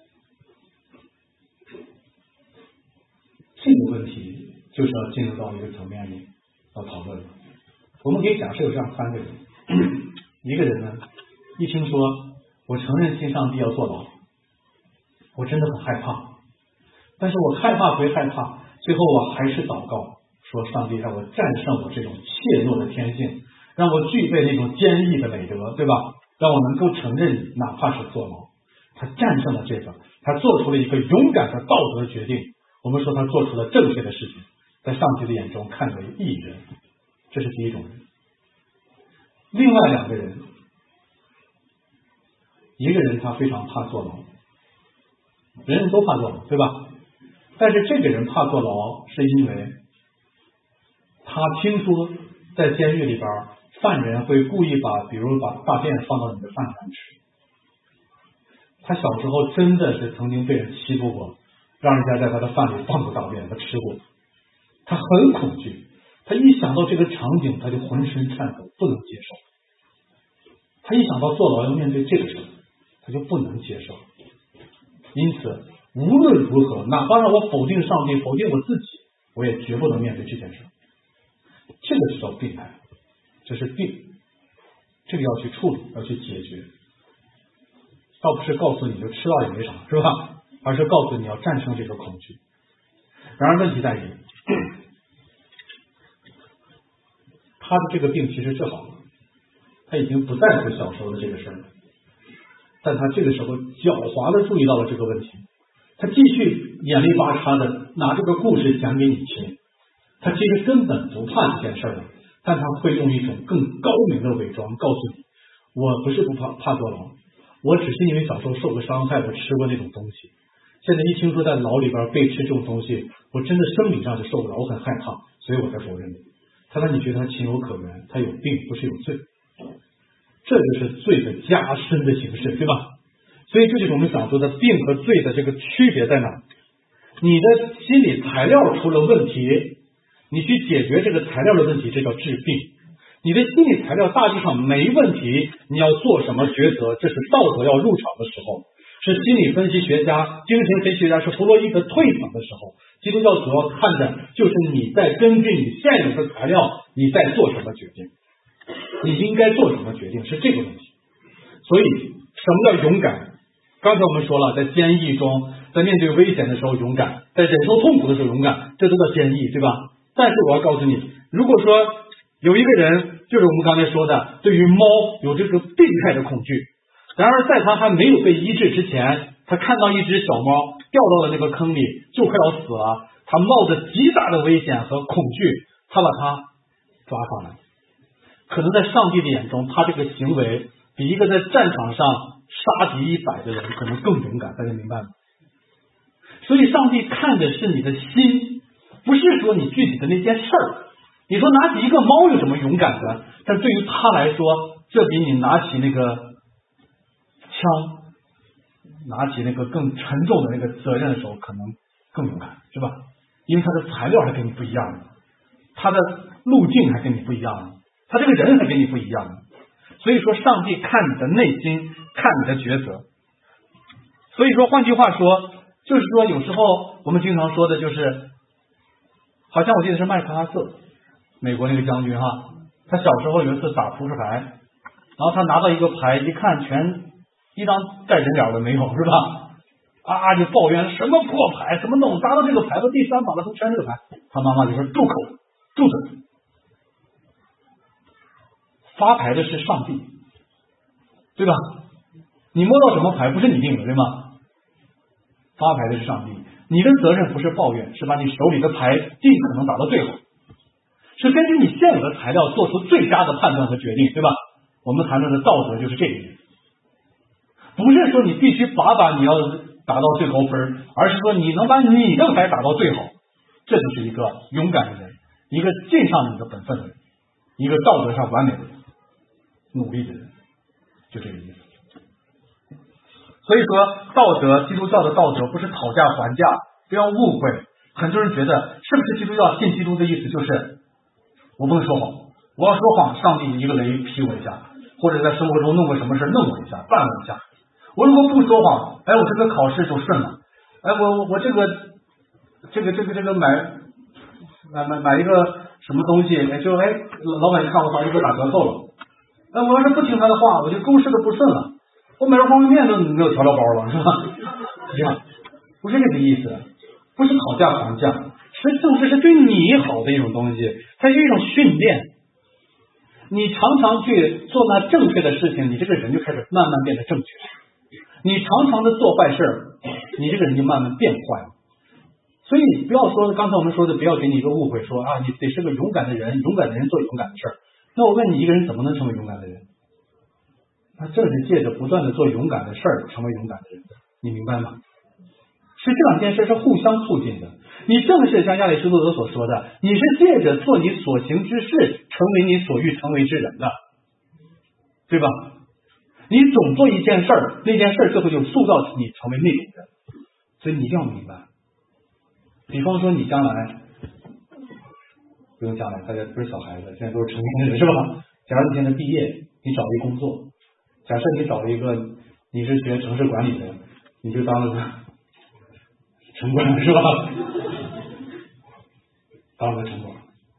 这个问题就是要进入到一个层面里要讨论了。我们可以假设有这样三个人，一个人呢，一听说我承认信上帝要坐牢，我真的很害怕，但是我害怕归害怕，最后我还是祷告，说上帝让我战胜我这种怯懦的天性，让我具备那种坚毅的美德，对吧？让我能够承认你，哪怕是坐牢。他战胜了这个，他做出了一个勇敢的道德决定。我们说他做出了正确的事情，在上帝的眼中看为义人，这是第一种人。另外两个人，一个人他非常怕坐牢，人人都怕坐牢，对吧？但是这个人怕坐牢，是因为他听说在监狱里边，犯人会故意比如把大便放到你的饭上吃。他小时候真的是曾经被人欺负过，让人家在他的饭里放过大便，他吃过。他很恐惧，他一想到这个场景，他就浑身颤抖，不能接受。他一想到坐牢要面对这个事，他就不能接受。因此，无论如何，哪怕让我否定上帝，否定我自己，我也绝不能面对这件事。这个是叫病态，这是病，这个要去处理，要去解决。倒不是告诉你就吃到也没啥，是吧？而是告诉你要战胜这个恐惧。然而问题在于，他的这个病其实治好了，他已经不在乎小时候的这个事儿，但他这个时候狡猾的注意到了这个问题，他继续眼里巴叉的拿这个故事讲给你听。他其实根本不怕这件事了，但他会用一种更高明的伪装告诉你，我不是不怕坐牢，我只是因为小时候受过伤害，我吃过那种东西。现在一听说在牢里边被吃这种东西，我真的生理上就受不了，我很害怕，所以我才否认的。他让你觉得他情有可原，他有病不是有罪，这就是罪的加深的形式，对吧？所以这就是我们想说的病和罪的这个区别在哪？你的心理材料出了问题，你去解决这个材料的问题，这叫治病。你的心理材料大致上没问题，你要做什么抉择？这是道德要入场的时候，是心理分析学家、精神分析学家，是弗洛伊德退场的时候。基督教主要看的就是你在根据你现有的材料，你在做什么决定，你应该做什么决定，是这个问题。所以什么叫勇敢？刚才我们说了，在坚毅中，在面对危险的时候勇敢，在忍受痛苦的时候勇敢，这都叫坚毅，对吧？但是我要告诉你，如果说有一个人，就是我们刚才说的，对于猫有这个病态的恐惧，然而在他还没有被医治之前，他看到一只小猫掉到了那个坑里，就快要死了，他冒着极大的危险和恐惧，他把它抓上来。可能在上帝的眼中，他这个行为比一个在战场上杀敌100的人可能更勇敢，大家明白吗？所以上帝看的是你的心，不是说你具体的那件事儿。你说拿起一个猫有什么勇敢的？但对于他来说，这比你拿起那个枪，拿起那个更沉重的那个责任的时候，可能更勇敢，是吧？因为他的材料还跟你不一样的，他的路径还跟你不一样的，他这个人还跟你不一样的。所以说，上帝看你的内心，看你的抉择。所以说，换句话说，就是说，有时候我们经常说的就是，好像我记得是麦克阿瑟，美国那个将军哈，他小时候有一次打扑克牌，然后他拿到一个牌，一看全一张带人脸的没有，是吧？啊，就抱怨什么破牌，什么弄，拿到这个牌子第3把的都全是这个牌。他妈妈就说住口，住嘴。发牌的是上帝，对吧？你摸到什么牌不是你定的，对吗？发牌的是上帝，你的责任不是抱怨，是把你手里的牌尽可能打到最好，是根据你现有的材料做出最佳的判断和决定，对吧？我们谈论的道德就是这个意思，不是说你必须把你要打到最高分，而是说你能把你的牌打到最好，这就是一个勇敢的人，一个尽上你的本分的人，一个道德上完美的人，努力的人，就这个意思。 所以说道德，基督教的道德不是讨价还价，不要误会。很多人觉得是不是基督教信基督的意思就是我不能说谎，我要说谎，上帝一个雷劈我一下，或者在生活中弄个什么事弄我一下，绊我一下。我如果不说谎，哎，我这个考试就顺了。哎，我这个买一个什么东西，老板一看我操，就给我打折扣了。哎，我要是不听他的话，我就公事都不顺了。我买个方便面都没有调料包了，是吧？这样不是这个意思，不是讨价还价，正是对你好的一种东西，它是一种训练。你常常去做那正确的事情，你这个人就开始慢慢变得正确。你常常的做坏事，你这个人就慢慢变坏了。所以不要说刚才我们说的，不要给你一个误会，说啊，你得是个勇敢的人，勇敢的人做勇敢的事儿。那我问你，一个人怎么能成为勇敢的人？他正是借着不断的做勇敢的事儿，成为勇敢的人。你明白吗？是这两件事是互相促进的。你正是像亚里士多德所说的，你是借着做你所行之事，成为你所欲成为之人的，对吧？你总做一件事儿，那件事儿最后就塑造你成为那种人。所以你一定要明白。比方说你将来，不用将来，大家不是小孩子，现在都是成年人，是吧？假如你现在毕业，你找一工作，假设你找了一个你是学城市管理的，你就当了个城管，是吧？当了个城管。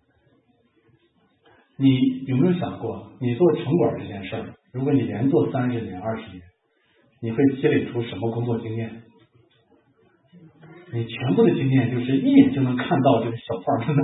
你有没有想过，你做城管这件事儿，如果你连做30年、20年，你会积累出什么工作经验？你全部的经验就是一眼就能看到这个小贩儿，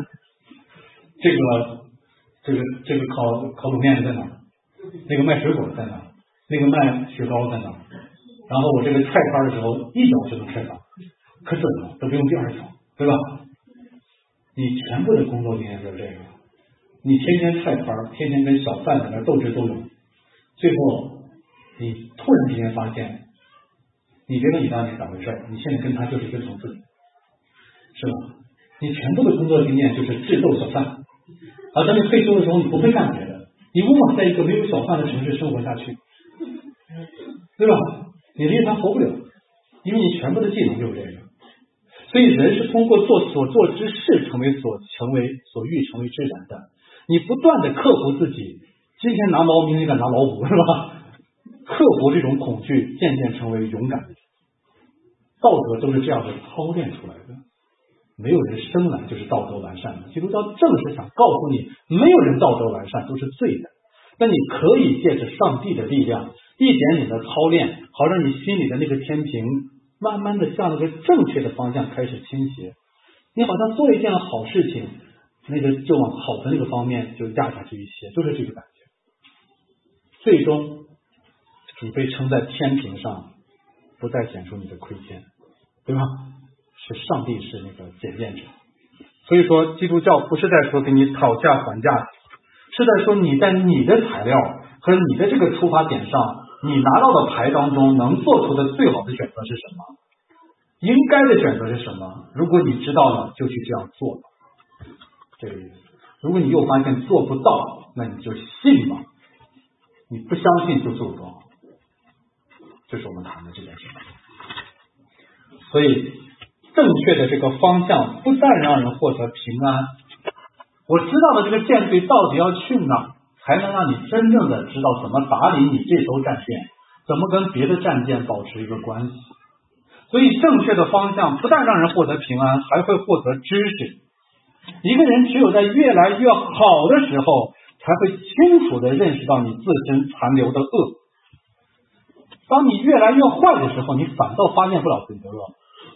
这个烤卤面的在哪儿，那个卖水果的在哪儿，那个卖雪糕在哪儿，然后我这个踹摊的时候一脚就能踹倒，可准了，都不用第二脚，对吧？你全部的工作经验就是这个，你天天踹摊，天天跟小贩在那斗智斗勇，最后你突然之间发现，你别问你当年咋回事，你现在跟他就是一个层次，是吧？你全部的工作经验就是智斗小贩，而等你退休的时候，你不会干别的，你无法在一个没有小贩的城市生活下去，对吧？你离他活不了，因为你全部的技能就是这个。所以人是通过所做之事成为所欲成为之人的。你不断的克服自己，今天拿猫，明天敢拿老虎，是吧？克服这种恐惧，渐渐成为勇敢的人。道德都是这样的操练出来的，没有人生来就是道德完善的。基督教正是想告诉你，没有人道德完善，都是罪的。但你可以借着上帝的力量，一点点的操练，好让你心里的那个天平慢慢的向那个正确的方向开始倾斜。你好像做一件好事情，那个就往好的那个方面就压下去一些，就是这个感觉。最终你被撑在天平上，不再显出你的亏欠，对吧？是上帝是那个检验者。所以说基督教不是在说给你讨价还价，是在说你在你的材料和你的这个出发点上，你拿到的牌当中能做出的最好的选择是什么，应该的选择是什么。如果你知道了，就去这样做吧，这个意思。如果你又发现做不到，那你就信吧，你不相信就做不到。这是我们谈的这件事。所以正确的这个方向不但让人获得平安，我知道了这个舰队到底要去哪儿，才能让你真正的知道怎么打理你这艘战舰，怎么跟别的战舰保持一个关系。所以正确的方向不但让人获得平安，还会获得知识。一个人只有在越来越好的时候，才会清楚地认识到你自身残留的恶。当你越来越坏的时候，你反倒发现不了自己的恶。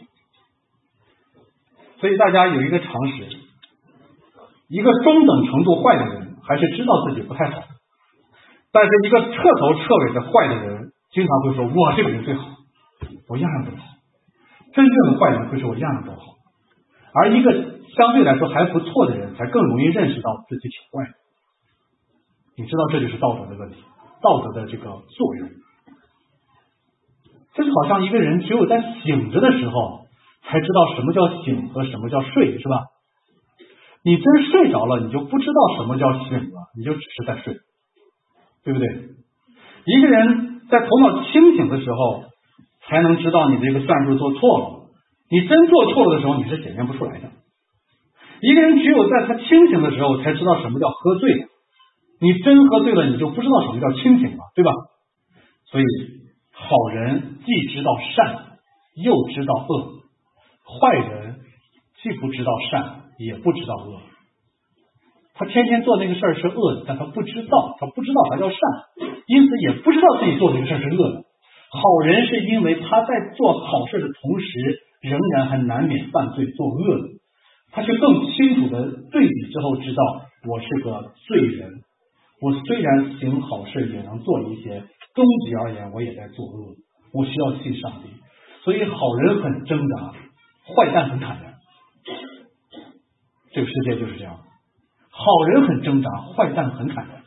所以大家有一个常识，一个中等程度坏的人还是知道自己不太好，但是一个彻头彻尾的坏的人经常会说我这个人最好，我样样都好。真正的坏人会说我样样都好，而一个相对来说还不错的人才更容易认识到自己挺坏的。你知道这就是道德的问题，道德的这个作用。这就好像一个人只有在醒着的时候才知道什么叫醒和什么叫睡，是吧？你真睡着了，你就不知道什么叫醒了，你就只是在睡，对不对？一个人在头脑清醒的时候才能知道你这个算术做错了。你真做错了的时候，你是检验不出来的。一个人只有在他清醒的时候，才知道什么叫喝醉了。你真喝醉了，你就不知道什么叫清醒了，对吧？所以好人既知道善，又知道恶；坏人既不知道善，也不知道恶。他天天做那个事儿是恶的，但他不知道啥叫善，因此也不知道自己做这个事儿是恶的。好人是因为他在做好事的同时，仍然还难免犯罪做恶的，他却更清楚的对比之后知道，我是个罪人，我虽然行好事也能做一些，终极而言我也在作恶，我需要信上帝。所以好人很挣扎，坏蛋很坦然。这个世界就是这样，好人很挣扎，坏蛋很坦然。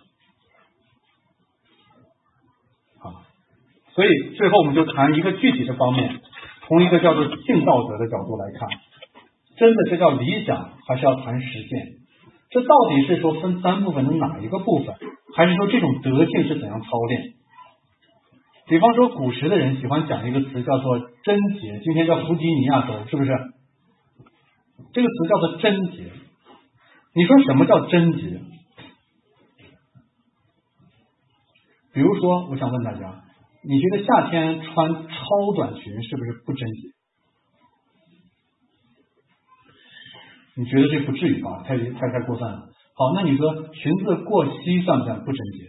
所以最后我们就谈一个具体的方面，从一个叫做性道德的角度来看，真的这叫理想，还是要谈实践？这到底是说分三部分的哪一个部分，还是说这种德性是怎样操练？比方说古时的人喜欢讲一个词叫做贞洁，今天叫弗吉尼亚州，是不是？这个词叫做贞洁。你说什么叫贞洁？比如说我想问大家，你觉得夏天穿超短裙是不是不贞洁？你觉得这不至于吧？太过分了。好，那你说裙子过膝算不算不贞洁？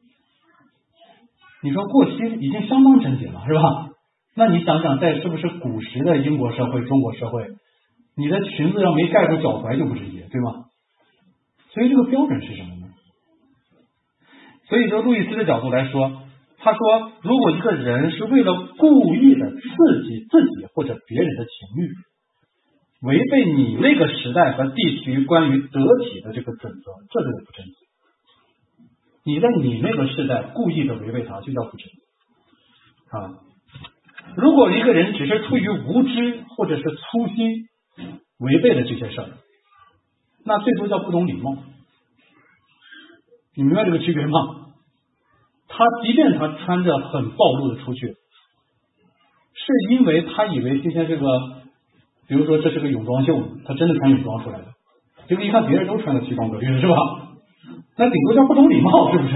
你说过膝已经相当贞洁了，是吧？那你想想，在是不是古时的英国社会、中国社会，你的裙子要没盖住脚踝就不贞洁，对吗？所以这个标准是什么呢？所以从路易斯的角度来说，他说，如果一个人是为了故意的刺激自己或者别人的情欲，违背你那个时代和地区关于得体的这个准则，这就是不贞洁。你在你那个时代故意的违背它，就叫不贞洁啊。如果一个人只是出于无知或者是粗心违背了这些事儿，那最多叫不懂礼貌。你明白这个区别吗？他即便他穿着很暴露的出去，是因为他以为今天这个，比如说这是个泳装秀，他真的穿泳装出来的，结果一看别人都穿的西装革履，是吧？那顶多叫不懂礼貌，是不是？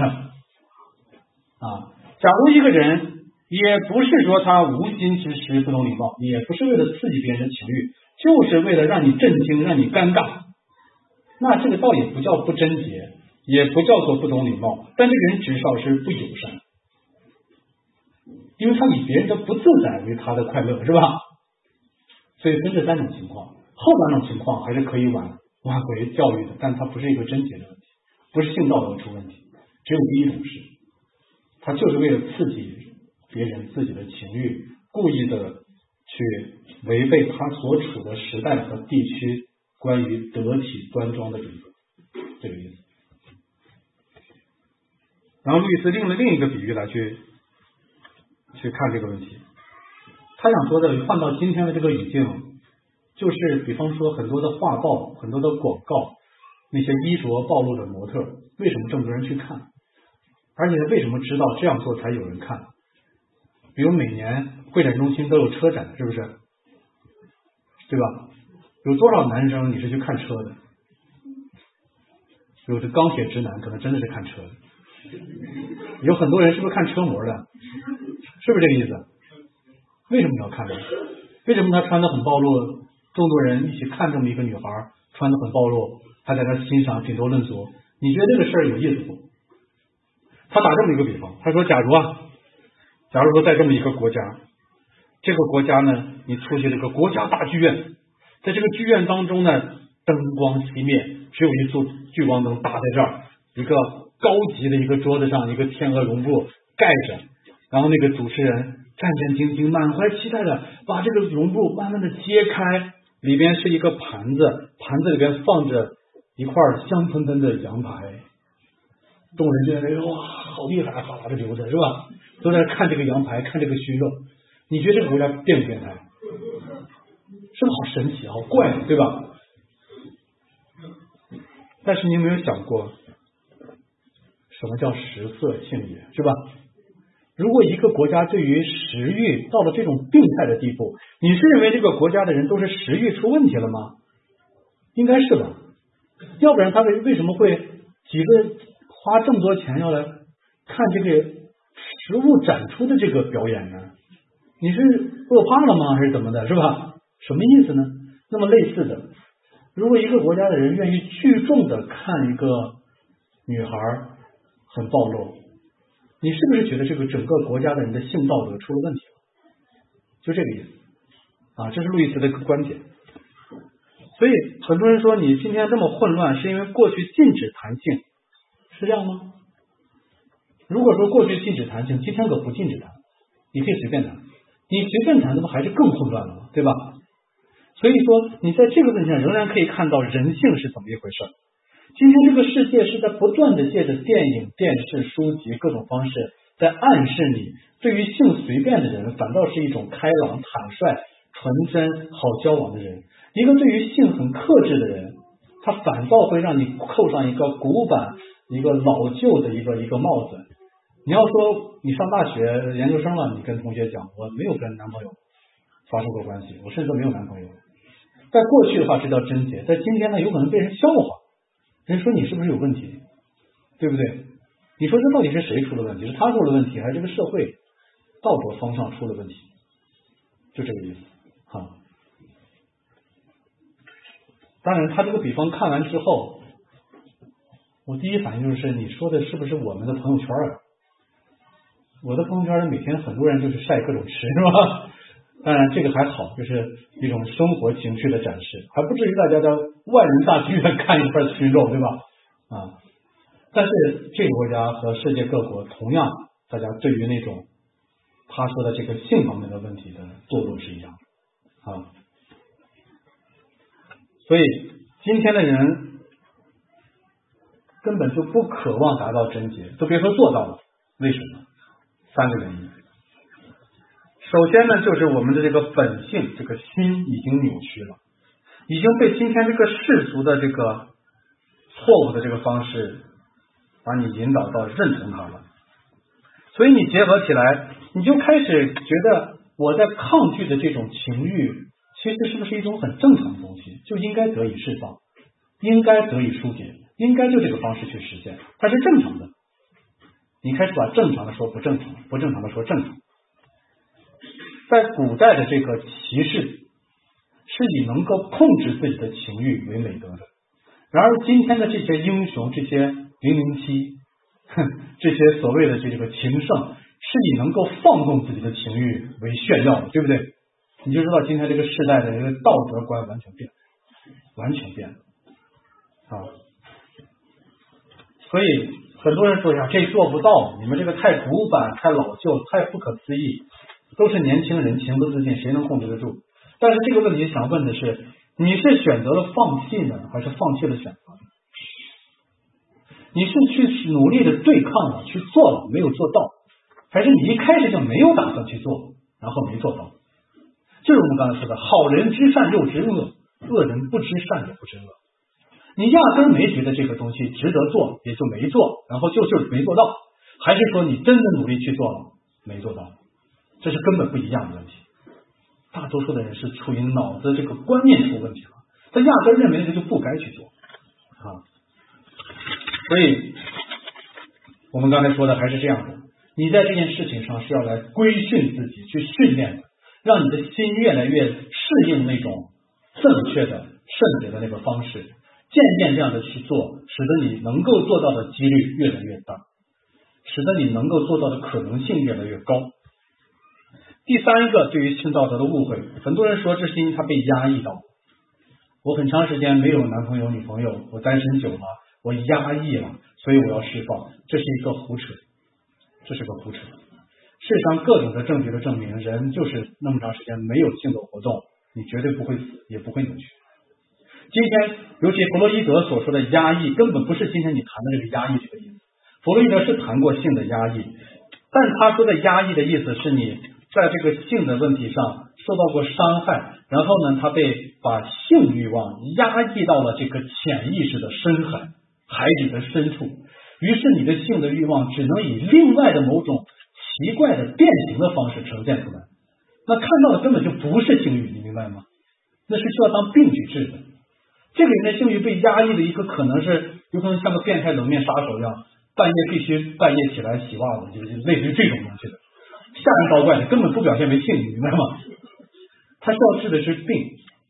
假如一个人也不是说他无心之失不懂礼貌，也不是为了刺激别人的情欲，就是为了让你震惊让你尴尬，那这个倒也不叫不贞洁，也不叫做不懂礼貌，但这个人至少是不友善，因为他以别人的不自在为他的快乐，是吧？所以分这三种情况，后两种情况还是可以挽回教育的，但它不是一个贞洁的问题，不是性道德出问题，只有第一种是他就是为了刺激别人自己的情欲，故意的去违背他所处的时代和地区关于得体端庄的准则，这个意思。然后路易斯用了另一个比喻来去看这个问题，他想说的换到今天的这个语境，就是比方说很多的画报、很多的广告，那些衣着暴露的模特，为什么这么多人去看？而且为什么知道这样做才有人看？比如每年会展中心都有车展，是不是？对吧？有多少男生你是去看车的？有的钢铁直男可能真的是看车的，有很多人是不是看车模的？是不是这个意思？为什么要看呢？为什么他穿得很暴露，众多人一起看这么一个女孩穿得很暴露，还在那欣赏品头论足？你觉得这个事儿有意思不？他打这么一个比方，他说假如说在这么一个国家，这个国家呢，你出现了一个国家大剧院，在这个剧院当中呢，灯光熄灭，只有一束聚光灯打在这儿，一个高级的一个桌子上，一个天鹅绒布盖着，然后那个主持人战战兢兢满怀期待的把这个绒布慢慢的揭开，里边是一个盘子，盘子里边放着一块香喷喷的羊排，众人就在那哇好厉害，哗啦的流着，是吧？都在看这个羊排，看这个熏肉，你觉得这个国家变不变态？是不是好神奇好怪，对吧？但是你有没有想过什么叫食色性也，是吧？ 如果一个国家对于食欲到了这种病态的地步，你是认为这个国家的人都是食欲出问题了吗？应该是吧，要不然他为什么会几个花这么多钱要来看这个食物展出的这个表演呢？你是饿怕了吗？还是怎么的，是吧？什么意思呢？那么类似的，如果一个国家的人愿意聚众的看一个女孩很暴露，你是不是觉得这个整个国家的人的性道德出了问题了？就这个意思啊，这是路易斯的观点。所以很多人说你今天这么混乱，是因为过去禁止谈性，是这样吗？如果说过去禁止谈性，今天可不禁止谈，你可以随便谈，你随便谈，那不还是更混乱了吗？对吧？所以说你在这个问题上仍然可以看到人性是怎么一回事。今天这个世界是在不断的借着电影、电视、书籍各种方式在暗示你，对于性随便的人反倒是一种开朗、坦率、纯真、好交往的人。一个对于性很克制的人，他反倒会让你扣上一个古板、一个老旧的一个帽子。你要说你上大学研究生了，你跟同学讲我没有跟男朋友发生过关系，我甚至没有男朋友。在过去的话这叫贞洁，在今天呢有可能被人笑话，人说你是不是有问题，对不对？你说这到底是谁出了问题？是他出了问题，还是这个社会道德风尚出了问题？就这个意思哈。当然他这个比方看完之后，我第一反应就是你说的是不是我们的朋友圈啊？我的朋友圈每天很多人就是晒各种吃，是吧？当然这个还好，就是一种生活情趣的展示，还不至于大家在万人大剧院看一块吃肉，对吧？啊，但是这个国家和世界各国同样，大家对于那种他说的这个性方面的问题的堕落是一样的啊。所以今天的人根本就不渴望达到贞洁，都别说做到了。为什么？3个原因。首先呢，就是我们的这个本性，这个心已经扭曲了，已经被今天这个世俗的这个错误的这个方式把你引导到认同它了。所以你结合起来，你就开始觉得我在抗拒的这种情欲其实是不是一种很正常的东西，就应该得以释放，应该得以疏解，应该就这个方式去实现，它是正常的。你开始把正常的说不正常，不正常的说正常。在古代的这个骑士是以能够控制自己的情欲为美德的，然而今天的这些英雄，这些007，这些所谓的这个情圣，是以能够放纵自己的情欲为炫耀的，对不对？你就知道今天这个时代的这个道德观完全变了，完全变了啊！所以很多人说呀，这做不到，你们这个太古板、太老旧、太不可思议，都是年轻人情不自禁，谁能控制得住？但是这个问题想问的是，你是选择了放弃呢，还是放弃了选择？你是去努力的对抗了，去做了没有做到，还是你一开始就没有打算去做，然后没做到？就是我们刚才说的，好人知善又知恶，恶人不知善也不知恶。你压根没觉得这个东西值得做，也就没做，然后就是没做到，还是说你真的努力去做了，没做到？这是根本不一样的问题。大多数的人是处于脑子这个观念出问题了，他压根认为这就不该去做啊。所以我们刚才说的还是这样的，你在这件事情上是要来规训自己，去训练的，让你的心越来越适应那种正确的圣洁的那个方式，渐渐这样的去做，使得你能够做到的几率越来越大，使得你能够做到的可能性越来越高。第三一个对于性道德的误会，很多人说这是因为他被压抑到，我很长时间没有男朋友女朋友，我单身久了，我压抑了，所以我要释放，这是一个胡扯，这是个胡扯。事实上各种的证据都证明，人就是那么长时间没有性的活动，你绝对不会死，也不会扭曲。今天尤其弗洛伊德所说的压抑，根本不是今天你谈的这个压抑这个意思。弗洛伊德是谈过性的压抑，但他说的压抑的意思是你在这个性的问题上受到过伤害，然后呢，他把性欲望压抑到了这个潜意识的深海底的深处，于是你的性的欲望只能以另外的某种奇怪的变形的方式呈现出来，那看到的根本就不是性欲，你明白吗？那是需要当病去治的。这个人的性欲被压抑的一个可能是，有可能像个变态冷面杀手一样，必须半夜起来洗袜子，就是类似于这种东西的，吓人刀怪的，根本不表现为性，你明白吗？他需要治的是病。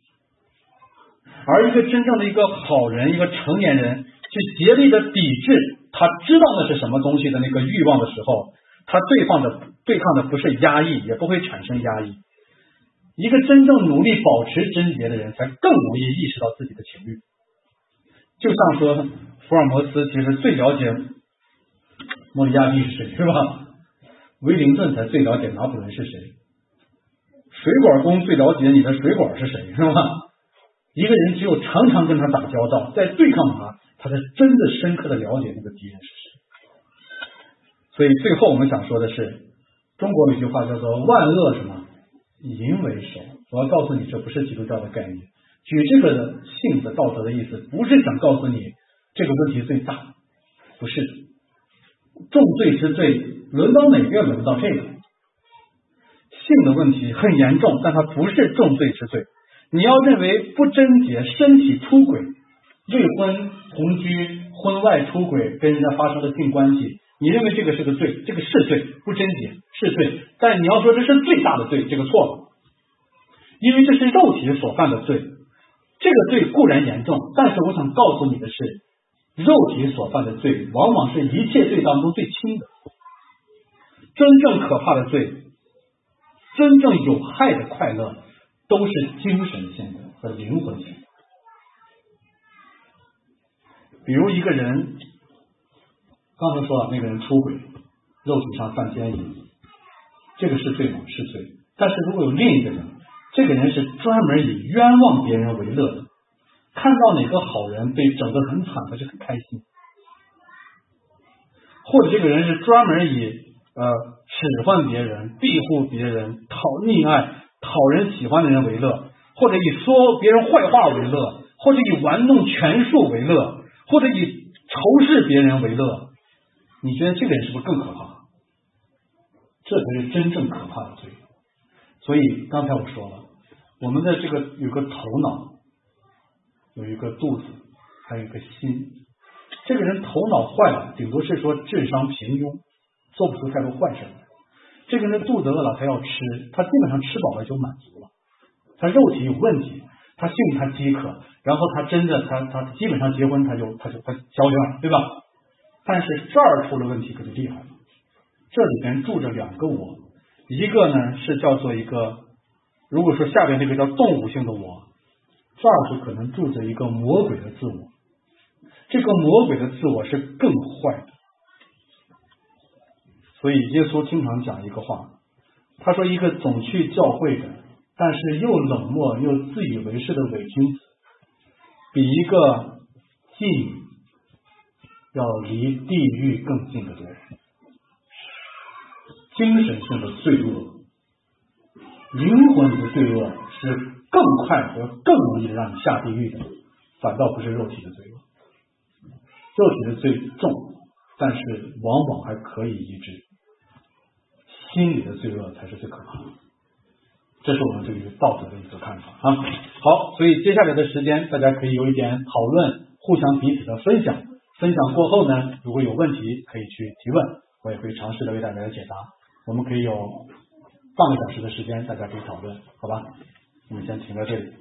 而一个真正的一个好人，一个成年人去竭力的抵制他知道那是什么东西的那个欲望的时候，他对抗的不是压抑，也不会产生压抑。一个真正努力保持贞洁的人，才更容易意识到自己的情欲。就像说，福尔摩斯其实最了解莫里亚蒂是谁，是吧？威灵顿才最了解拿破仑是谁，水管工最了解你的水管是谁，是吧？一个人只有常常跟他打交道，在对抗他，他才真的深刻的了解那个敌人是谁。所以最后我们想说的是，中国有一句话叫做万恶什么淫为首。我要告诉你，这不是基督教的概念。举这个的性的道德的意思，不是想告诉你这个问题最大，不是的。重罪之罪轮到哪个？轮到这个性的问题很严重，但它不是重罪之罪。你要认为不贞洁、身体出轨、未婚同居、婚外出轨，跟人家发生了性关系，你认为这个是个罪，这个是罪，不贞洁是罪，但你要说这是最大的罪，这个错了，因为这是肉体所犯的罪。这个罪固然严重，但是我想告诉你的是，肉体所犯的罪往往是一切罪当中最轻的。真正可怕的罪，真正有害的快乐，都是精神性的和灵魂性的。比如一个人，刚才说了，那个人出轨，肉体上犯奸淫，这个是罪吗？是罪。但是如果有另一个人，这个人是专门以冤枉别人为乐的，看到哪个好人被整得很惨，他就很开心。或者这个人是专门以使唤别人、庇护别人、溺爱讨人喜欢的人为乐，或者以说别人坏话为乐，或者以玩弄权术为乐，或者以仇视别人为乐，你觉得这个人是不是更可怕？这才是真正可怕的罪。所以刚才我说了，我们的这个有个头脑，有一个肚子，还有一个心。这个人头脑坏了，顶多是说智商平庸，做不出太多坏事。这个人的肚子饿了，他要吃，他基本上吃饱了就满足了。他肉体有问题，他性他饥渴，然后他真的他基本上结婚他矫情了，对吧？但是这儿出了问题可就厉害了，这里边住着两个我，一个呢是叫做一个，如果说下边这个叫动物性的我，这儿就可能住着一个魔鬼的自我，这个魔鬼的自我是更坏的。所以耶稣经常讲一个话，他说一个总去教会的，但是又冷漠又自以为是的伪君子，比一个妓女要离地狱更近得多。精神性的罪恶，灵魂的罪恶是更快和更容易让你下地狱的，反倒不是肉体的罪恶。肉体的罪重，但是往往还可以医治，心理的罪恶才是最可怕的。这是我们对于道德的一个看法啊。好，所以接下来的时间大家可以有一点讨论，互相彼此的分享。分享过后呢，如果有问题可以去提问，我也会尝试的为大家解答。我们可以有半个小时的时间，大家可以讨论，好吧？我们先停在这里。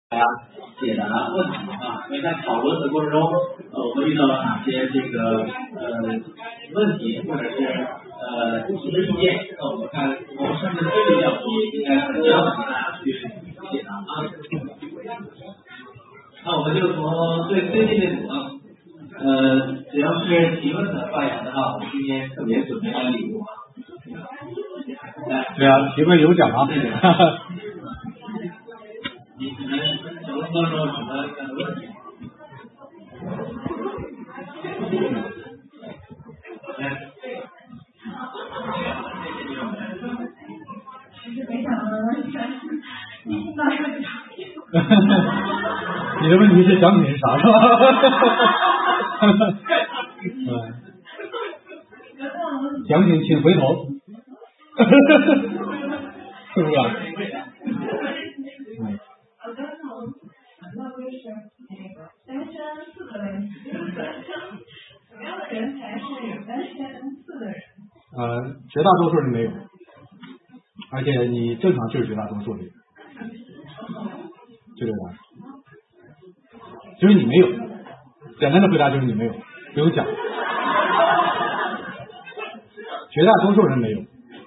解答问题啊，因为在讨论的过程中，我们遇到了哪些这个问题，或者是不同的意见，那我们看从上面的这个角度，应该是这样的给大家去解答啊。那我们就从最近这组啊，只要是提问的发言的话，我们今天特别准备了礼物啊。 对啊，提问有奖啊。 你们讨论当中有什么问题？ 你的问题是奖品是啥是吧？奖品请回头，是不是啊？ 单身四的问题，什么样的人才是单身四的人？ 绝大多数人没有，而且你正常就是绝大多数人，就这样，就是你没有。简单的回答就是你没有，不用讲。绝大多数人没有，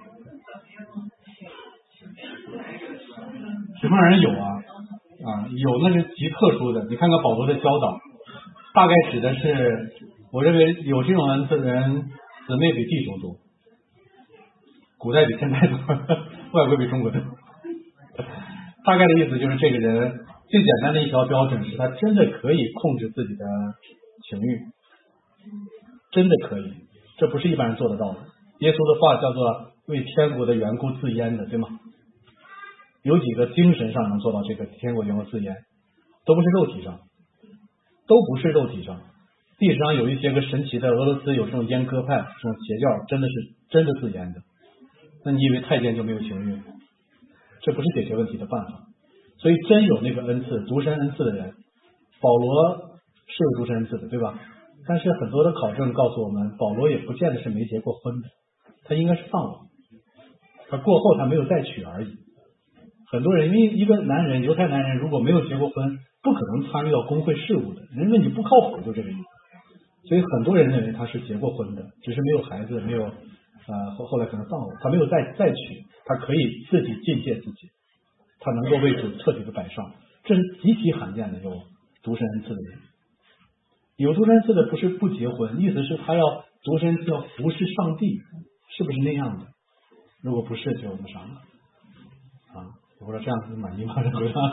什么样人有啊？有那是极特殊的。你看看保罗的教导，大概指的是，我认为有这种恩赐的人，姊妹比弟兄多，古代比现代多，外国比中国多。大概的意思就是，这个人最简单的一条标准是他真的可以控制自己的情欲，真的可以，这不是一般人做得到的。耶稣的话叫做为天国的缘故自阉的，对吗？有几个精神上能做到这个天国缘故自阉，都不是肉体上，都不是肉体上。历史上有一些个神奇的，俄罗斯有这种阉割派，这种邪教，真的自阉的。那你以为太监就没有情欲？这不是解决问题的办法。所以真有那个恩赐，独身恩赐的人，保罗是有独身恩赐的，对吧？但是很多的考证告诉我们，保罗也不见得是没结过婚的，他应该是丧偶，他过后他没有再娶而已。很多人因为一个男人，犹太男人如果没有结过婚，不可能参与到公会事务的，人问你不靠谱，就这个意思。所以很多人认为他是结过婚的，只是没有孩子，没有后来可能丧偶，他没有再娶，他可以自己禁戒自己，他能够为主彻底的摆上，这是极其罕见的有独身恩赐的人。有独身恩赐的不是不结婚，意思是他要独身恩赐要服侍上帝，是不是那样的？如果不是就那啥了啊。我说这样子满意吗？这回答，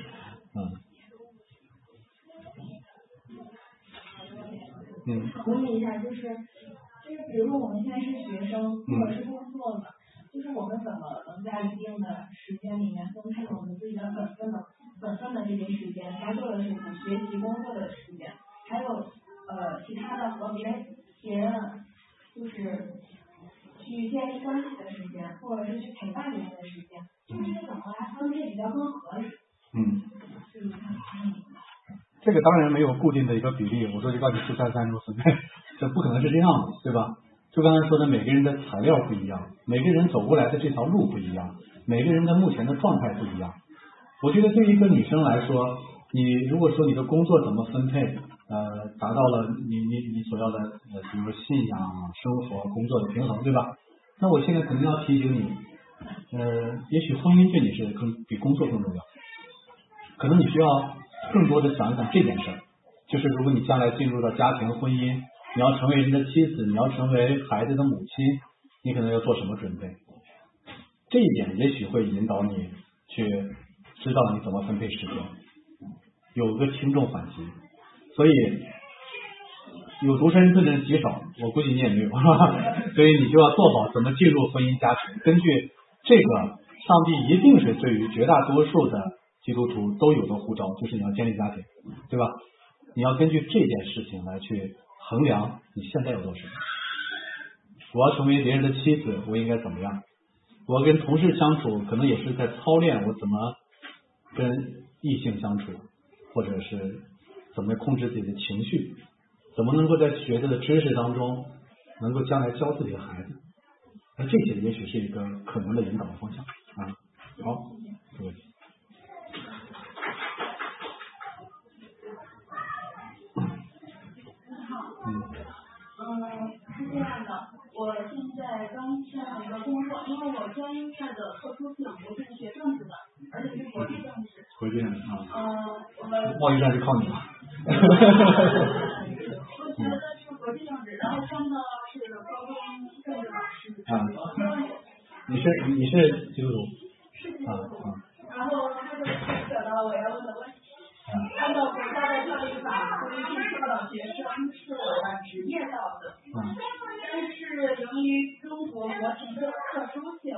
问一下，就是比如说我们现在是学生或者是工作的，就是我们怎么能在一定的时间里面分配我们自己的本分的这些时间，该做的事情，学习工作的时间，还有其他的和别人就是去建立关系的时间，或者是去陪伴别人的时间，就是怎么来分配比较更合适？ 这个当然没有固定的一个比例，我说就告诉你4-3-3如此，这不可能是这样的，对吧？就刚才说的，每个人的材料不一样，每个人走过来的这条路不一样，每个人的目前的状态不一样。我觉得对于一个女生来说，你如果说你的工作怎么分配，达到了你所要的比如说信仰、生活、工作的平衡，对吧？那我现在肯定要提醒你，也许婚姻对你是比工作更重要，可能你需要更多的想一想这件事儿，就是如果你将来进入到家庭婚姻，你要成为人的妻子，你要成为孩子的母亲，你可能要做什么准备？这一点也许会引导你去知道你怎么分配时间，有个轻重缓急。所以有独身恩赐的人极少，我估计你也没有，所以你就要做好怎么进入婚姻家庭。根据这个，上帝一定是对于绝大多数的基督徒都有的呼召，就是你要建立家庭，对吧？你要根据这件事情来去衡量你现在要做什么。我要成为别人的妻子，我应该怎么样？我跟同事相处，可能也是在操练我怎么跟异性相处，或者是怎么控制自己的情绪，怎么能够在学的知识当中能够将来教自己的孩子。那这些也许是一个可能的引导的方向啊。好，这个问题。 特殊性，我是学政治的，而且是国际政治。 国际政治啊。 贸易战是靠你了。 我学的是国际政治，然后上的是高中政治老师。 你是基督徒？ 是基督徒。然后他就扯到我要问的问题。按照国家的教育法规定，教导学生是我的职业道德。但是由于中国国情的特殊性，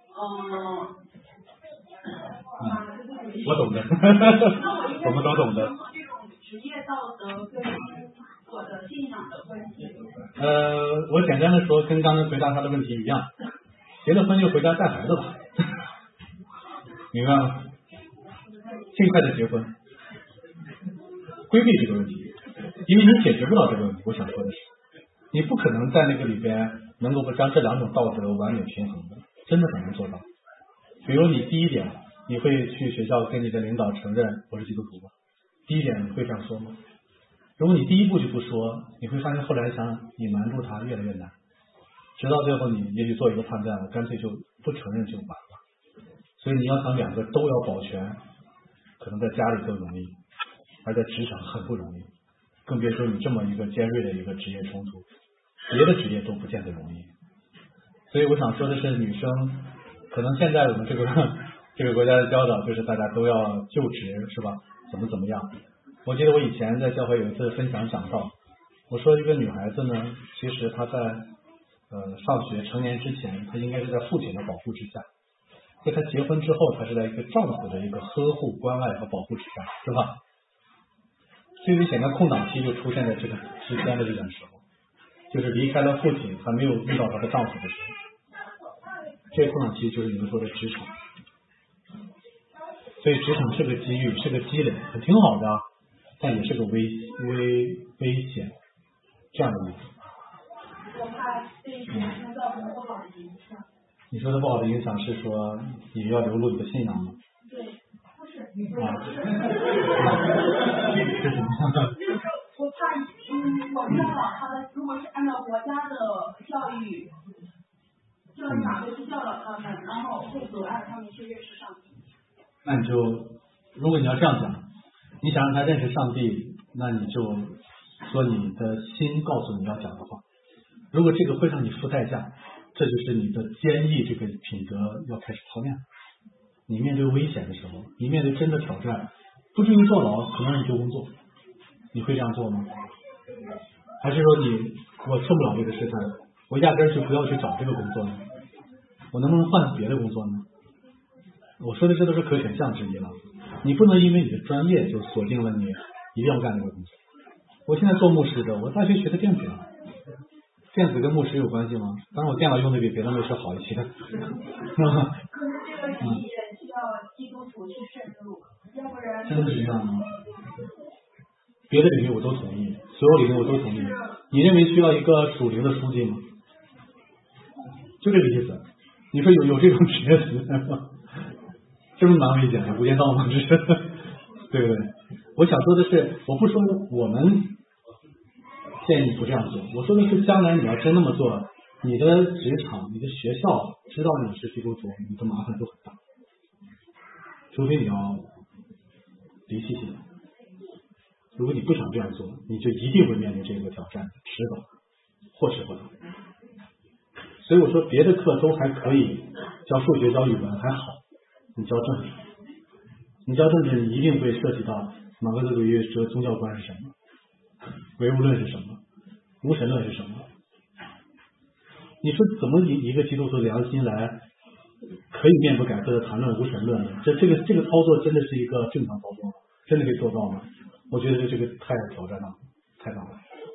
我懂的，我们都懂的。 这种职业道德跟我的信仰的关系。 我简单的说，跟刚才回答他的问题一样，结了婚就回家带孩子吧，明白吗？尽快的结婚，规避这个问题，因为你解决不了这个问题。我想说的是，你不可能在那个里边能够将这两种道德完美平衡的，真的很难做到。比如你第一点，你会去学校跟你的领导承认我是基督徒吗？第一点你会这样说吗？如果你第一步就不说，你会发现后来想你瞒住他越来越难，直到最后你也许做一个判断，我干脆就不承认就完了。所以你要想两个都要保全，可能在家里更容易，而在职场很不容易，更别说你这么一个尖锐的一个职业冲突，别的职业都不见得容易。所以我想说的是，女生可能现在我们这个国家的教导就是大家都要就职，是吧？怎么样？我记得我以前在教会有一次分享讲到，我说一个女孩子呢，其实她在上学成年之前，她应该是在父亲的保护之下，在她结婚之后，她是在一个丈夫的一个呵护、关爱和保护之下，是吧？最危险的空档期就出现在这个之间的这种时候，就是离开了父亲，还没有遇到她的丈夫的时候，这个空档期就是你们说的职场。所以职场是个机遇，是个积累，很挺好的，但也是个危险这样的意思。 我怕对学生造成不好的影响。 你说的不好的影响是说你要流露你的信仰吗？ 对，不是。 是什么样的？ 我怕我教导他的，如果是按照国家的教育法规去教导他们，然后会阻碍他们去认识上帝。 那你就，如果你要这样讲，你想让他认识上帝，那你就说你的心告诉你要讲的话。如果这个会让你付代价，这就是你的坚毅这个品格要开始操练。你面对危险的时候，你面对真的挑战，不至于坐牢，可能让你丢工作，你会这样做吗？还是说我受不了这个事态，我压根就不要去找这个工作呢？我能不能换别的工作呢？我说的这都是可选项之一了，你不能因为你的专业就锁定了你一定要干这个工作。我现在做牧师的，我大学学的电子，电子跟牧师有关系吗？当然我电脑用的比别的牧师好一些。 可是这个领域需要基督徒去深入，要不然真的是这样吗？别的领域我都同意，所有领域我都同意。你认为需要一个属灵的书记吗？就这个意思。你说有这种职业存在吗？是不是蛮危险的？无间道吗？这是，对不对？我想说的是，我不说我们建议不这样做，我说的是将来你要真那么做，你的职场、你的学校知道你是基督徒，你的麻烦都很大。除非你要离弃信仰，如果你不想这样做，你就一定会面临这个挑战，迟早或迟或早。所以我说别的课都还可以，教数学、教语文还好，你教政治，你一定会涉及到马克思主义这个宗教观是什么，唯物论是什么，无神论是什么。你说怎么以一个基督徒的良心来可以面不改色的谈论无神论呢？这个操作真的是一个正常操作吗？真的可以做到吗？我觉得这个太挑战了，太大了。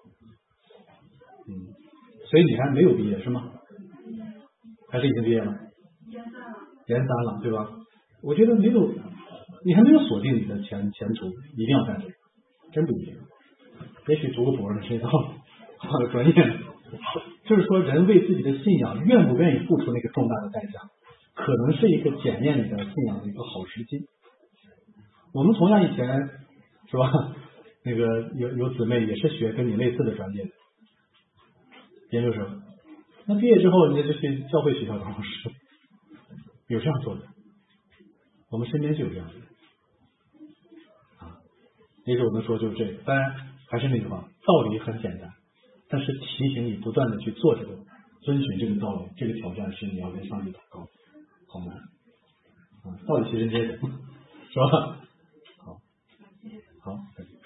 所以你还没有毕业是吗？还是已经毕业了？研三了，对吧？我觉得你还没有锁定你的前途，一定要干这个，真不一定。也许读个博士是一套好的专业，就是说人为自己的信仰愿不愿意付出那个重大的代价，可能是一个检验你的信仰的一个好时机。我们同样以前是吧？那个有姊妹也是学跟你类似的专业的研究生，那毕业之后人家就去教会学校当老师， 有这样做的，我们身边就有这样的人啊。也许我能说就是这个，当然还是那句话，道理很简单，但是提醒你不断的去做这个，遵循这个道理，这个挑战是你要跟上帝祷告，好难啊，道理其实这个是吧？好，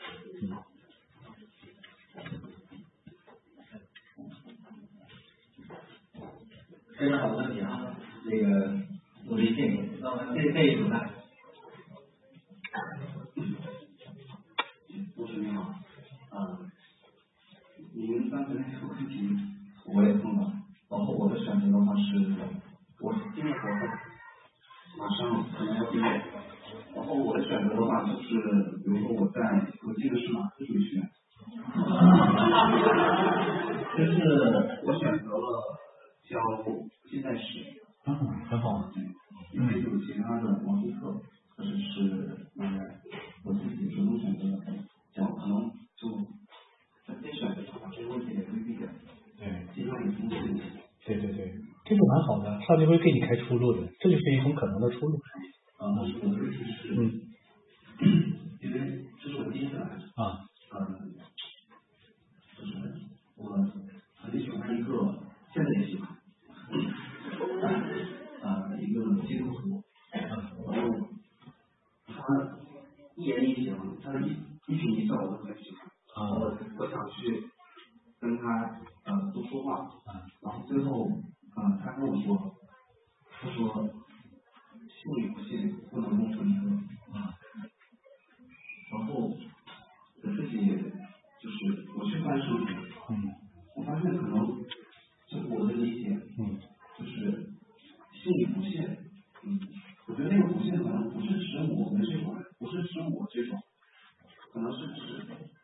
非常好的问题啊，这个努力进步。那么这一组呢？ 主持人好，您刚才那个问题我也碰到，然后我的选择的话是，我今年国后马上可能要毕业，然后我的选择的话就是，比如说我记得是马克水学，就是我选择了教近代史， 很好， 因为有其他的王斯特或者是我自己主动选择的教，可能就非选择的话，这个问题也未必的，尽量也同时。 对，这就蛮好的，上帝会给你开出路的，这就是一种可能的出路。 我的问题是，因为这是我第一次来，就是我很喜欢一个，现在也喜欢，一个基督徒，然后他一言一行，他的一颦一笑我都很喜欢，我想去跟他多说话，然后最后他跟我说，他说信与不信不能共存一个，然后我自己就是我去翻圣经，我发现可能就我的理解，就是信与不信，我觉得那个不信可能不是指我们这种人，不是指我这种，可能是指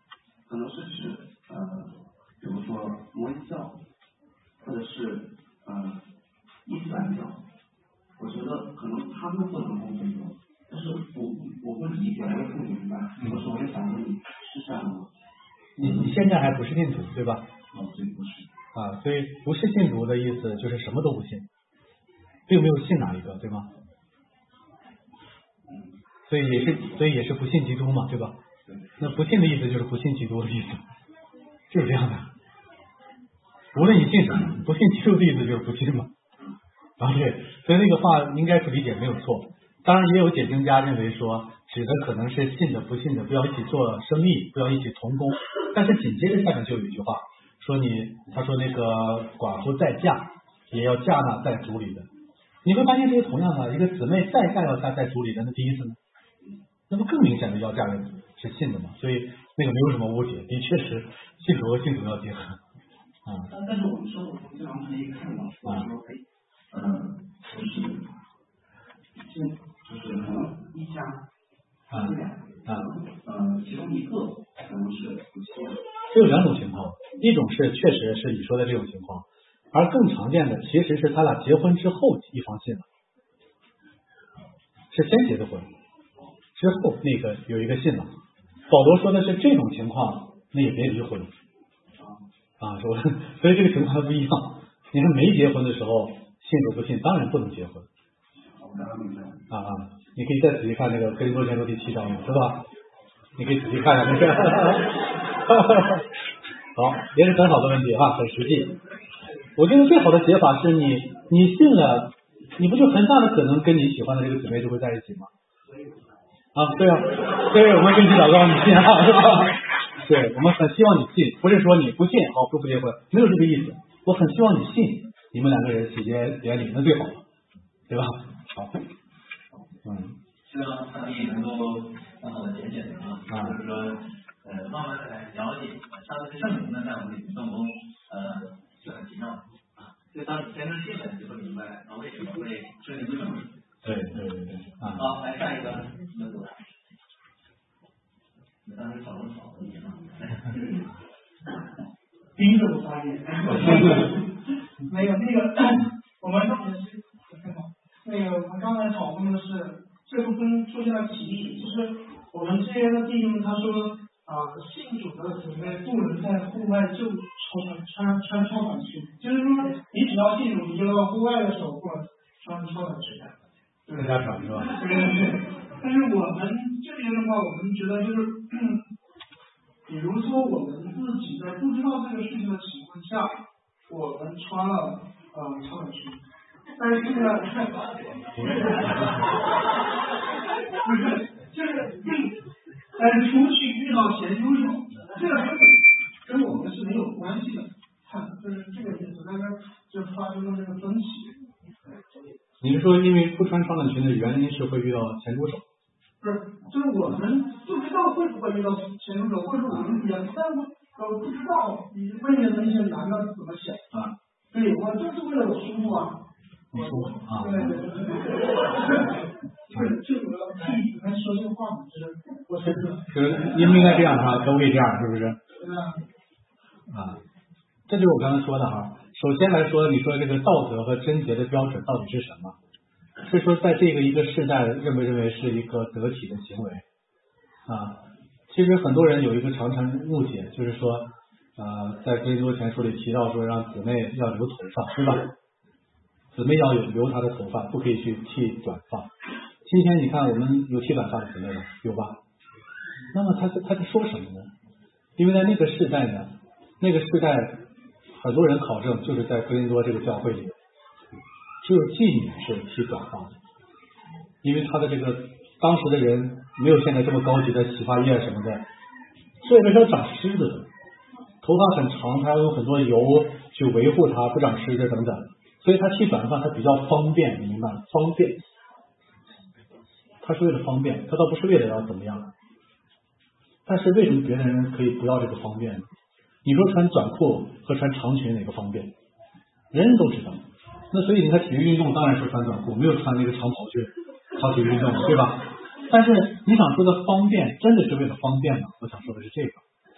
比如说摩西教，或者是伊斯兰教，我觉得可能他们不能共存一个，但是我不理解，我也不明白，我说我也想问你是这样的吗？ 你现在还不是信徒对吧？ 对，不是。 所以不是信徒的意思就是什么都不信，并没有信哪一个，对吗？所以也是不信基督嘛，对吧？那不信的意思就是不信基督的意思，就是这样的。无论你信什么，不信基督的意思就是不信嘛。对，所以那个话应该是理解没有错。当然也有解经家认为说，指的可能是信的不信的不要一起做生意，不要一起同工。但是紧接着下面就有一句话，他说那个寡妇再嫁也要嫁纳在主里的。你会发现这个同样的，一个姊妹再嫁要嫁在主里的，那第一次呢？那么更明显的要嫁人是信的嘛，所以那个没有什么误解，的确是信徒和信徒要结合。 但是我们生活中经常可以看到，说就是可能一家其中一个可能是不信。 这有两种情况，一种是确实是你说的这种情况，而更常见的其实是他俩结婚之后一方信了，是先结的婚，之后那个有一个信了。保罗说的是这种情况，那也别离婚说所以这个情况还不一样。你看没结婚的时候信和不信，当然不能结婚。你可以再仔细看那个哥林多前书第7章，是吧？你可以仔细看看那个。好，也是很好的问题很实际。我觉得最好的解法是你信了，你不就很大的可能跟你喜欢的这个姊妹就会在一起吗？对啊，所以我们跟你祷告你信是吧？对，我们很希望你信，不是说你不信好不结婚，没有这个意思。我很希望你信，你们两个人喜结连理，那最好了，对吧？好， 希望上帝能够很好的解解的就是说慢慢的来了解上帝圣灵呢在我们里面动工是很奇妙的所以当你真正信了，你就会明白为什么会顺利不顺利。 对好，来下一个问题。你当时讨论好的第一个我发言，没有我们刚才讨论的是这部分出现了歧义，就是我们这边的弟兄他说信主的姊妹不能在户外就穿超短裙，就是说你只要信主，你就到户外的时候不能穿超短裙。 在家长是吧？ 对。但是我们这边的话，我们觉得就是，比如说我们自己在不知道这个事情的情况下，我们穿了长短裙，但是呢，不是，但是出去遇到咸猪手，这个跟我们是没有关系的，就是这个也是在那就发生了这个分歧。 你是说因为不穿长短裙的原因是会遇到咸猪手？ 不是，就是我们不知道会不会遇到咸猪手，或者我们也不知道你外面的那些男的怎么想啊？对，我就是为了我舒服啊。 你舒服啊？ 对。这个你们说这个话嘛，就是我觉得。 就是应不应该这样哈？可不可以这样？是不是？ 对啊。 啊，这就是我刚才说的哈。首先来说，你说这个道德和贞洁的标准到底是什么？是说在这个一个世代认不认为是一个得体的行为啊？其实很多人有一个常误解，就是说在哥林多前书里提到说让姊妹要留头发，对吧？姊妹要留她的头发，不可以去剃短发。今天你看我们有剃短发的姊妹吗？有吧？那么他在说什么呢？因为在那个世代呢，很多人考证就是在哥林多这个教会里，只有妓女是剃短发的，因为他的这个当时的人没有现在这么高级的洗发液什么的，所以它是要长虱子的，头发很长，它要用很多油去维护它不长虱子等等，所以他剃短发它比较方便，你明白吗？方便，他是为了方便，他倒不是为了要怎么样。但是为什么别的人可以不要这个方便呢？你说穿短裤和穿长裙哪个方便？人人都知道。那所以你看体育运动当然是穿短裤，没有穿那个长袍去跑体育运动，对吧？但是你想说的方便，真的是为了方便吗？我想说的是这个。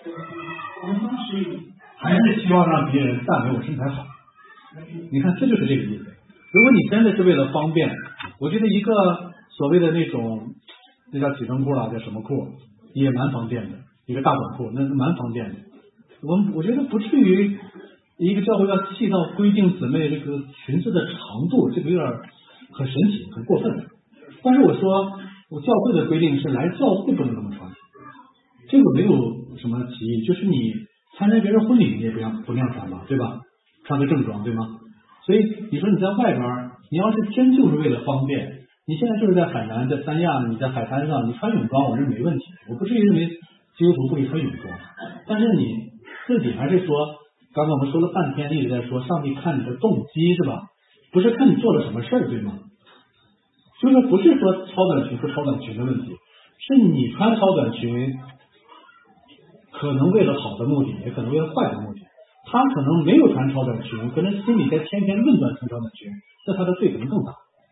还是希望让别人赞美我身材好。你看，这就是这个意思。如果你真的是为了方便，我觉得一个所谓的那种，那叫体征裤啊，叫什么裤，也蛮方便的。一个大短裤，那蛮方便的。我觉得不至于一个教会要细到规定姊妹这个裙子的长度，这个有点很神奇，很过分。但是我说，我教会的规定是来教会不能这么穿，这个没有什么歧义，就是你参加别人婚礼你也不那样穿吧，对吧？穿个正装，对吗？所以你说你在外边，你要是真就是为了方便，你现在就是在海南，在三亚，你在海滩上，你穿泳装我认为没问题，我不至于认为基督徒不可以穿泳装。但是你自己还是说，刚才我们说了半天，一直在说上帝看你的动机是吧？不是看你做了什么事儿，对吗？就是不是说超短裙不超短裙的问题，是你穿超短裙可能为了好的目的，也可能为了坏的目的。他可能没有穿超短裙，可能心里在天天论断穿超短裙，那他的罪可能更大。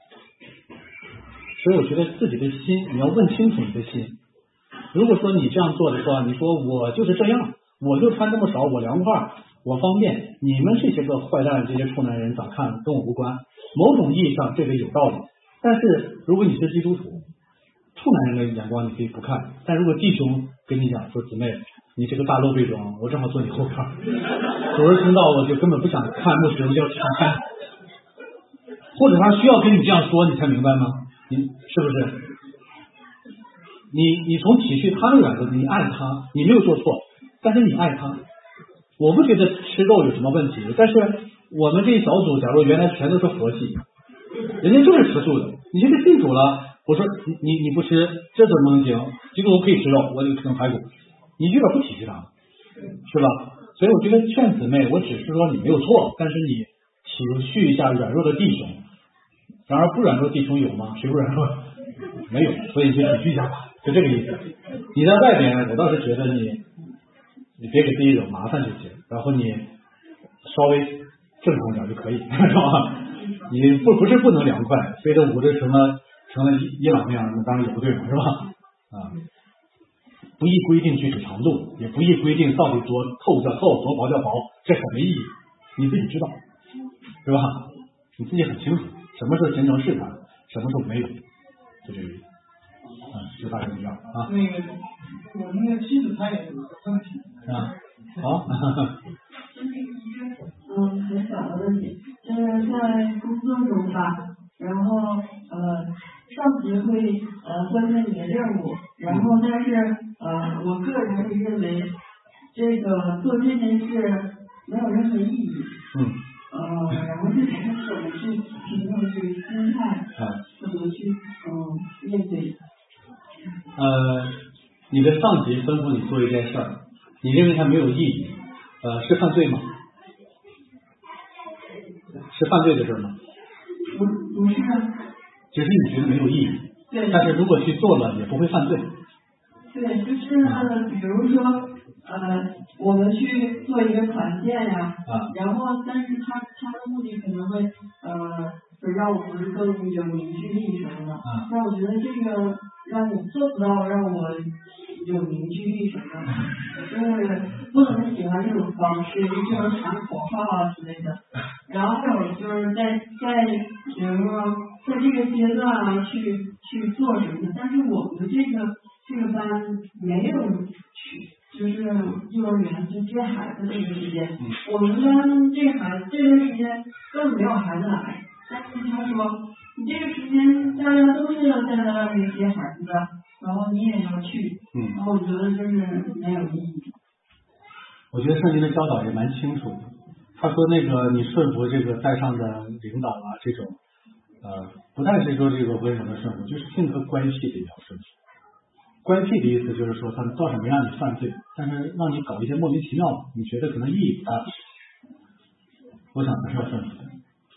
所以我觉得自己的心，你要问清楚你的心。如果说你这样做的话，你说我就是这样，我就穿这么少，我凉快，我方便，你们这些个坏蛋，这些处男人咋看跟我无关。某种意义上这个有道理，但是如果你是基督徒，处男人的眼光你可以不看，但如果弟兄跟你讲说姊妹，你这个大露背装，我正好坐你后边，主日听到我就根本不想看牧师，我就要看，或者他需要跟你这样说，你才明白吗？你是不是？你从体恤他的软弱，你爱他，你没有做错，但是你爱他，我不觉得吃肉有什么问题。但是我们这一小组，假如原来全都是佛系，人家就是吃素的，你现在信主了，我说你不吃，这怎么能行？基督徒可以吃肉，我就吃排骨，你有点不体恤他，是吧？所以我觉得劝姊妹，我只是说你没有错，但是你体恤一下软弱的弟兄。然而不软弱的弟兄有吗？谁不软弱？没有，所以就体恤一下吧，就这个意思。你在外边，我倒是觉得你别给自己惹麻烦就行，然后你稍微正常点就可以，是吧？你不是不能凉快，非得捂着成了伊朗那样，那当然也不对嘛，是吧？不宜规定具体长度，也不宜规定到底多透叫透，多薄叫薄，这很没意义。你自己知道，是吧？你自己很清楚，什么时候形成试探，什么时候没有，就这个意思。就大概这样啊。 那个，我那个妻子她也有个问题。 好。 很小的问题，就是在工作中吧，然后上级会分配你的任务，然后但是我个人会认为这个做这件事没有任何意义。然后这才是我们去评论这个心态，怎么去面对。 你的上级吩咐你做一件事儿，你认为它没有意义，是犯罪吗？是犯罪的事吗？ 不是。 只是你觉得没有意义。 对。 但是如果去做了，也不会犯罪。 对，就是比如说我们去做一个团建呀，然后但是他的目的可能会让我们更有凝聚力什么的。但我觉得这个让我做不到让我有凝聚力什么的，就是不能喜欢这种方式，就不能喊口号啊之类的。然后还有就是在比如说在这个阶段啊去做什么，但是我们这个班没有就是幼儿园就接孩子这个时间，我们班这段时间根本没有孩子来，但是他说你这个时间大家都是要站在外面接孩子的，然后你也要去，然后我觉得就是没有意义。 我觉得圣经的教导也蛮清楚的，他说那个你顺服这个在上的领导啊，这种不但是说这个温柔的顺服，就是性格乖僻的也要顺服。乖僻的意思就是说，他倒是没让你犯罪，但是让你搞一些莫名其妙的，你觉得可能意义不大。我想还是要顺服的。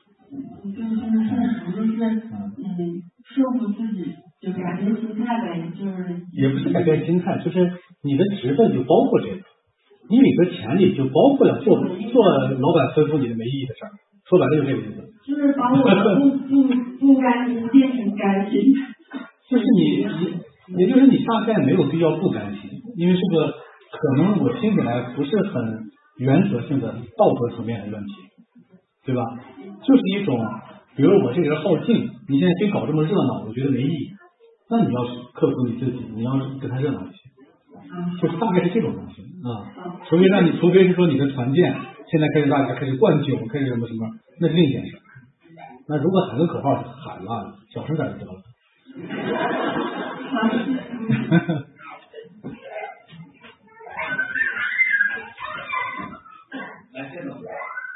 顺服自己，就改变心态呗，就是也不是改变心态，就是你的职分就包括这个，你领的钱里就包括了做老板吩咐你的没意义的事儿，说白了就这个意思。 就是把我不甘心变成甘心。 就是也就是你大概没有必要不甘心，因为这个可能我听起来不是很原则性的道德层面的问题，对吧？就是一种，比如我这个人好静，你现在非搞这么热闹，我觉得没意义。那你要克服你自己，你要跟他热闹一些，就是大概是这种东西除非是说你的团建现在开始大家开始灌酒，开始什么什么，那是另一件事。那如果喊个口号喊了，小声点就得了。 来，谢总。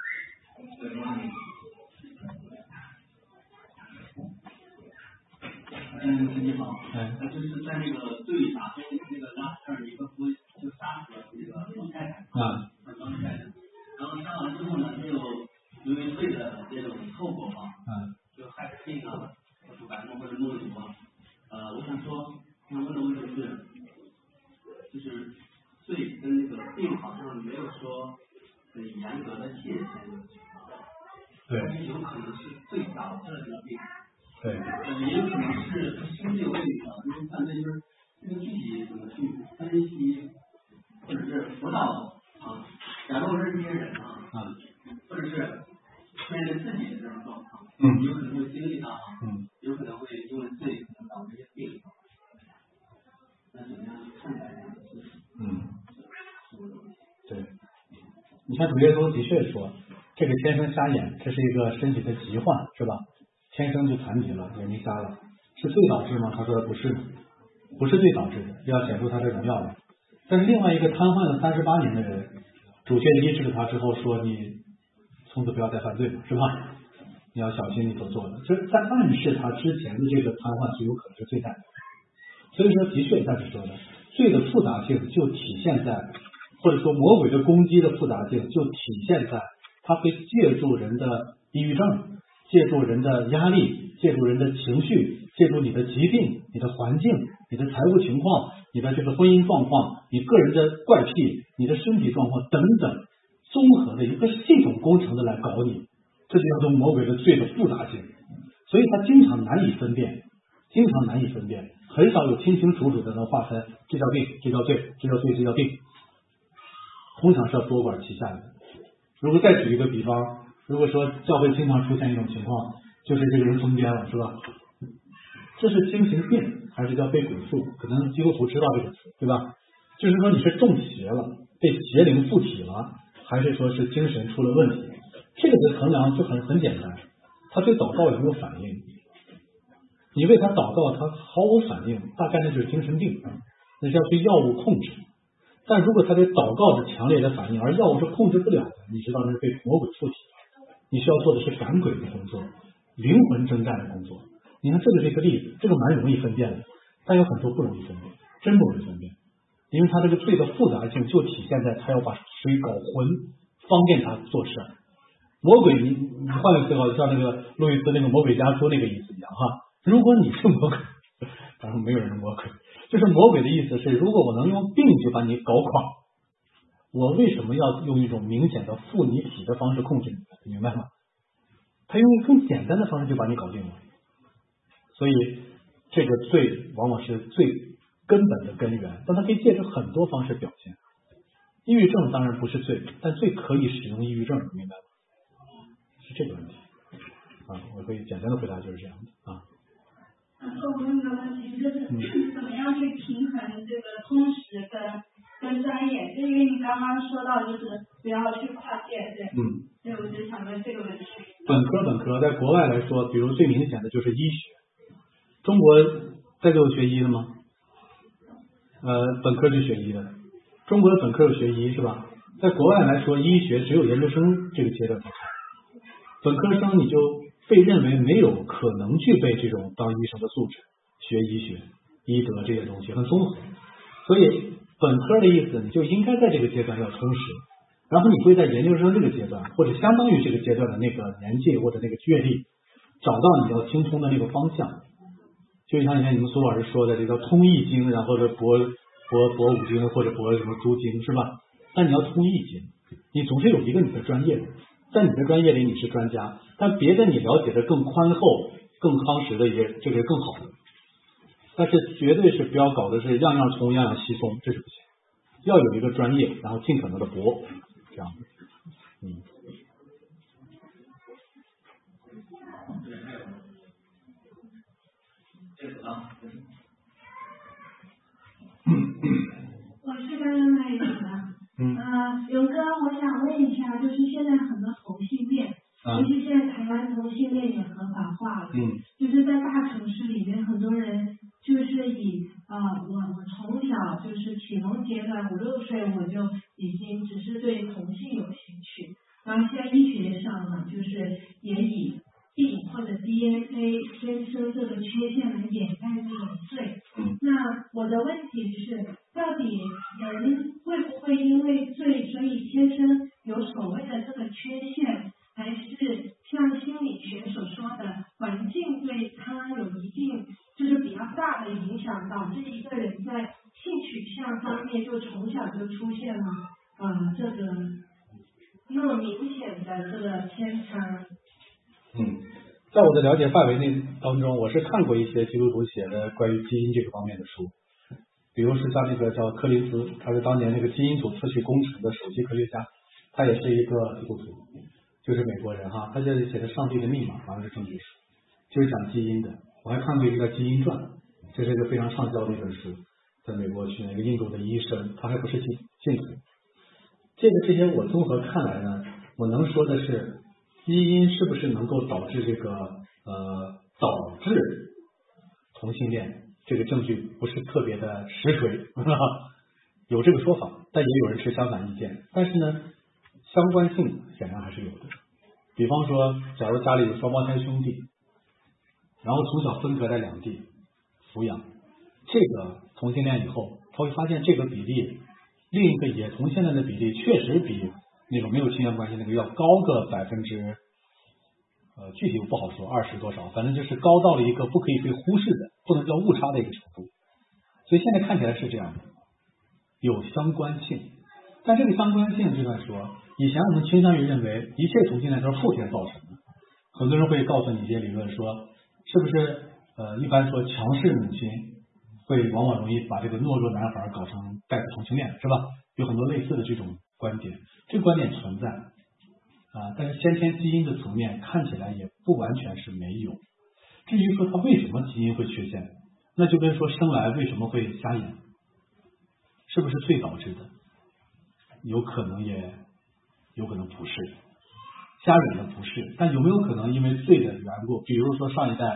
你好，就是在那个队打中那个拉尔一个夫就杀死了这个老太太老太太，然后杀完之后呢，就由于罪的这种后果嘛，就害病啊，或者感冒或者梦游啊，我想问的问题是，就是罪跟那个病好像没有说很严格的界限， 对， 有可能是罪导致了这个病。 对， 也有可能是心理有问题啊，因为犯罪就是这个具体怎么去分析，或者是辅导假如是这些人或者是面对自己的这种状况，有可能会经历到有可能会因为罪可能导致一些病，那怎么样去看待这样的事情？ 对，你像主耶稣的确说，这个天生瞎眼，这是一个身体的疾患，是吧？天生就残疾了，眼睛瞎了，是罪导致吗？他说不是，不是罪导致的，要显出他的荣耀来。但是另外一个瘫痪了38年的人，主却医治了他之后说，你从此不要再犯罪了，是吧？你要小心你所做的，就是在暗示他之前的这个瘫痪是有可能是罪代。所以说的确像是说的，罪的复杂性就体现在，或者说魔鬼的攻击的复杂性就体现在他会借助人的抑郁症，借助人的压力，借助人的情绪，借助你的疾病，你的环境，你的财务情况，你的这个婚姻状况，你个人的怪癖，你的身体状况等等，综合的一个系统工程的来搞你，这就叫做魔鬼的罪的复杂性。所以他经常难以分辨，很少有清清楚楚的能划分这叫病，这叫罪，这叫罪，这叫病，通常是要多管齐下的。如果再举一个比方，如果说教会经常出现一种情况，就是这个人疯癫了，是吧？这是精神病还是叫被鬼附？可能基督徒知道这个词，对吧？就是说你是中邪了，被邪灵附体了，还是说是精神出了问题？这个的衡量就很简单，他对祷告有没有反应？ 你为他祷告，他毫无反应，大概那就是精神病，那是要对药物控制。但如果他对祷告是强烈的反应，而药物是控制不了的，你知道那是被魔鬼附体。你需要做的是赶鬼的工作，灵魂征战的工作。你看这就是一个例子，这个蛮容易分辨的，但有很多不容易分辨，真不容易分辨，因为他这个罪的复杂性就体现在他要把水搞浑，方便他做事。魔鬼，你换个思考，像那个路易斯那个魔鬼家书那个意思一样哈。如果你是魔鬼，当然没有人是魔鬼，就是魔鬼的意思是，如果我能用病去把你搞垮，我为什么要用一种明显的附你体的方式控制你？明白吗？他用更简单的方式就把你搞定了。所以这个罪往往是最根本的根源，但它可以借着很多方式表现。抑郁症当然不是罪，但罪可以使用抑郁症，明白吗？是这个问题啊，我可以简单的回答就是这样的啊。 我问的问题就是怎么样去平衡这个通识跟专业？就因为你刚刚说到就是不要去跨界，对，所以我就想问这个问题。 本科在国外来说，比如最明显的就是医学。中国在座有学医的吗？本科是学医的。中国的本科有学医是吧？在国外来说，医学只有研究生这个阶段才考。本科生你就被认为没有可能具备这种当医生的素质，学医学、医德这些东西很综合。所以本科的意思，你就应该在这个阶段要充实，然后你会在研究生这个阶段，或者相当于这个阶段的那个年纪或者那个阅历，找到你要精通的那个方向。就像以前你们苏老师说的，这叫通易经，然后是博五经或者博什么诸经是吧？但你要通易经，你总是有一个你的专业，在你的专业里你是专家，但别的你了解的更宽厚、更夯实的一些，这个更好的。但是绝对是不要搞的是样样通样样稀松，这是不行。要有一个专业，然后尽可能的博，这样子。 我是刚刚那一组的。勇哥，我想问一下，就是现在很多同性恋，尤其现在台湾同性恋也合法化了，就是在大城市里面，很多人就是以我从小就是启蒙阶段5、6岁我就已经只是对同性有兴趣，然后现在医学上呢，就是也以病或者 DNA 天生这个缺陷来掩盖这种罪。那我的问题是，到底人会不会因为罪所以天生有所谓的这个缺陷，还是像心理学所说的环境对他有一定就是比较大的影响，导致一个人在性取向方面就从小就出现了这个那么明显的这个偏差？ 在我的了解范围内当中，我是看过一些基督徒写的关于基因这个方面的书，比如是像那个叫柯林斯，他是当年那个基因组测序工程的首席科学家，他也是一个基督徒，就是美国人哈，他这里写的《上帝的密码》好像是证据书，就是讲基因的。我还看过一个叫《基因传》，这是一个非常畅销的一本书，在美国去那个印度的医生，他还不是信徒。这些我综合看来呢，我能说的是，基因是不是能够导致这个导致同性恋，这个证据不是特别的实锤，有这个说法，但也有人持相反意见。但是呢，相关性显然还是有的。比方说，假如家里有双胞胎兄弟，然后从小分隔在两地抚养，这个同性恋以后，他会发现这个比例，另一个也同性恋的比例确实比那种没有亲缘关系那个要高个%，具体我不好说20多少，反正就是高到了一个不可以被忽视的，不能叫误差的一个程度。所以现在看起来是这样的，有相关性。但这个相关性就算说，以前我们倾向于认为一切同性恋都是后天造成的，很多人会告诉你一些理论说，是不是一般说强势母亲会往往容易把这个懦弱男孩搞成带着同性恋，是吧？有很多类似的这种观点，这个观点存在但是先天基因的层面看起来也不完全是没有。至于说他为什么基因会缺陷，那就跟说生来为什么会瞎眼，是不是罪导致的？有可能也有可能不是，瞎眼的不是，但有没有可能因为罪的缘故，比如说上一代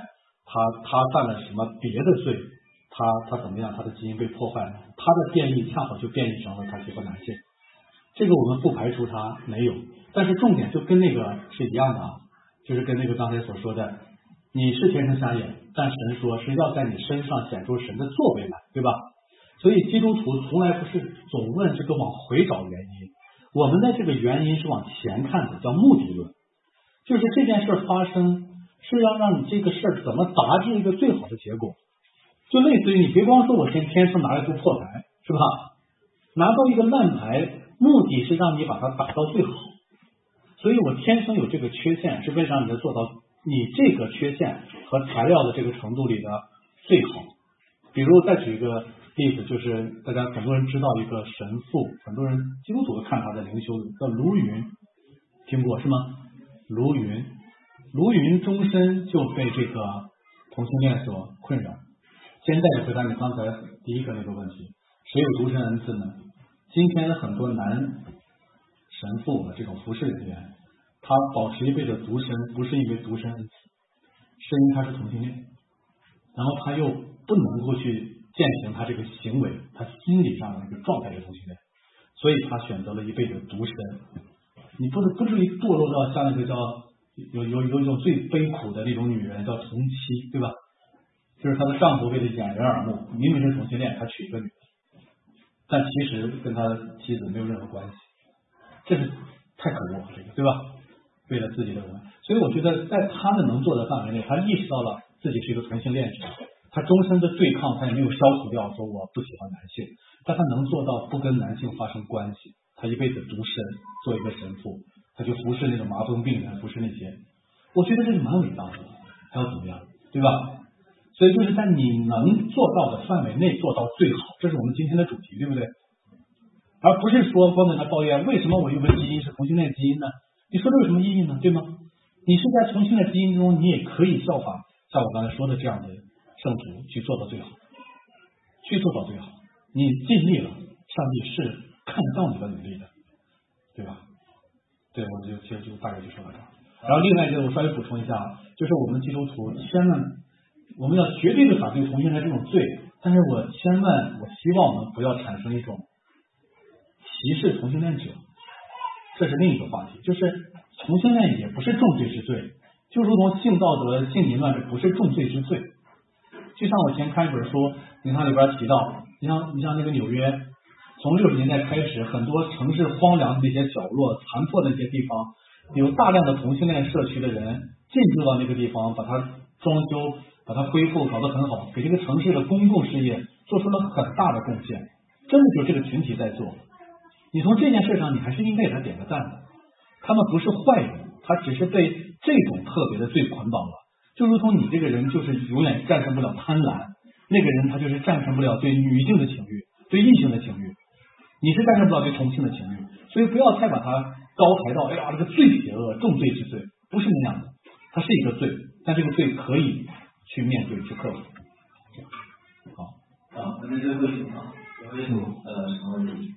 他犯了什么别的罪，他怎么样，他的基因被破坏了，他的变异恰好就变异成了他喜欢男性。这个我们不排除他没有，但是重点就跟那个是一样的啊，就是跟那个刚才所说的，你是天生瞎眼，但神说是要在你身上显出神的作为来，对吧？所以基督徒从来不是总问这个往回找原因，我们的这个原因是往前看的，叫目的论，就是这件事发生是要让你这个事儿怎么达至一个最好的结果，就类似于你别光说我天生拿一副破牌，是吧？拿到一个烂牌，目的是让你把它打到最好，所以我天生有这个缺陷，是为了让你做到你这个缺陷和材料的这个程度里的最好。比如再举一个例子，就是大家很多人知道一个神父，很多人基督徒看他的灵修叫卢云，听过是吗？卢云终身就被这个同性恋所困扰。现在回答你刚才第一个那个问题，谁有独身恩赐呢？今天的很多男神父这种服侍人员，他保持一辈子独身，不是因为独身恩赐，是因为他是同性恋，然后他又不能够去践行他这个行为，他心理上的一个状态是同性恋，所以他选择了一辈子独身。你不至于堕落到像那个叫有一种最悲苦的那种女人叫同妻，对吧？就是她的丈夫为了掩人耳目，明明是同性恋，他娶一个女的，但其实跟他妻子没有任何关系，这是太可恶了，这个对吧？为了自己的人，所以我觉得在他的能做的范围内，他意识到了自己是一个同性恋者，他终身的对抗他也没有消除掉说我不喜欢男性，但他能做到不跟男性发生关系，他一辈子独身做一个神父，他就服侍那种麻风病人，服侍那些，我觉得这是蛮伟大的，还要怎么样，对吧？所以就是在你能做到的范围内做到最好，这是我们今天的主题，对不对？而不是说光在那抱怨为什么我有个基因是同性恋基因呢？你说这有什么意义呢？对吗？你是在同性恋基因中，你也可以效法像我刚才说的这样的圣徒去做到最好，去做到最好，你尽力了，上帝是看到你的努力的，对吧？对，我就大概就说到这儿。然后另外一个我稍微补充一下，就是我们基督徒千万我们要绝对的反对同性恋这种罪，但是我希望我们不要产生一种歧视同性恋者，这是另一个话题。就是同性恋也不是重罪之罪，就如同性道德、性淫乱这不是重罪之罪。就像我以前看一本书，你看里边提到，你像那个纽约，从60年代开始，很多城市荒凉的那些角落、残破的那些地方，有大量的同性恋社区的人进入到那个地方，把它装修，把它恢复，搞得很好，给这个城市的公共事业做出了很大的贡献，真的就是这个群体在做。你从这件事上，你还是应该给他点个赞的。他们不是坏人，他只是被这种特别的罪捆绑了。就如同你这个人就是永远战胜不了贪婪，那个人他就是战胜不了对女性的情欲，对异性的情欲，你是战胜不了对同性的情欲。所以不要太把它高抬到哎呀这个最邪恶重罪之罪，不是那样的，它是一个罪，但这个罪可以去面对去克服。好， 那这个问题啊，有什么问题？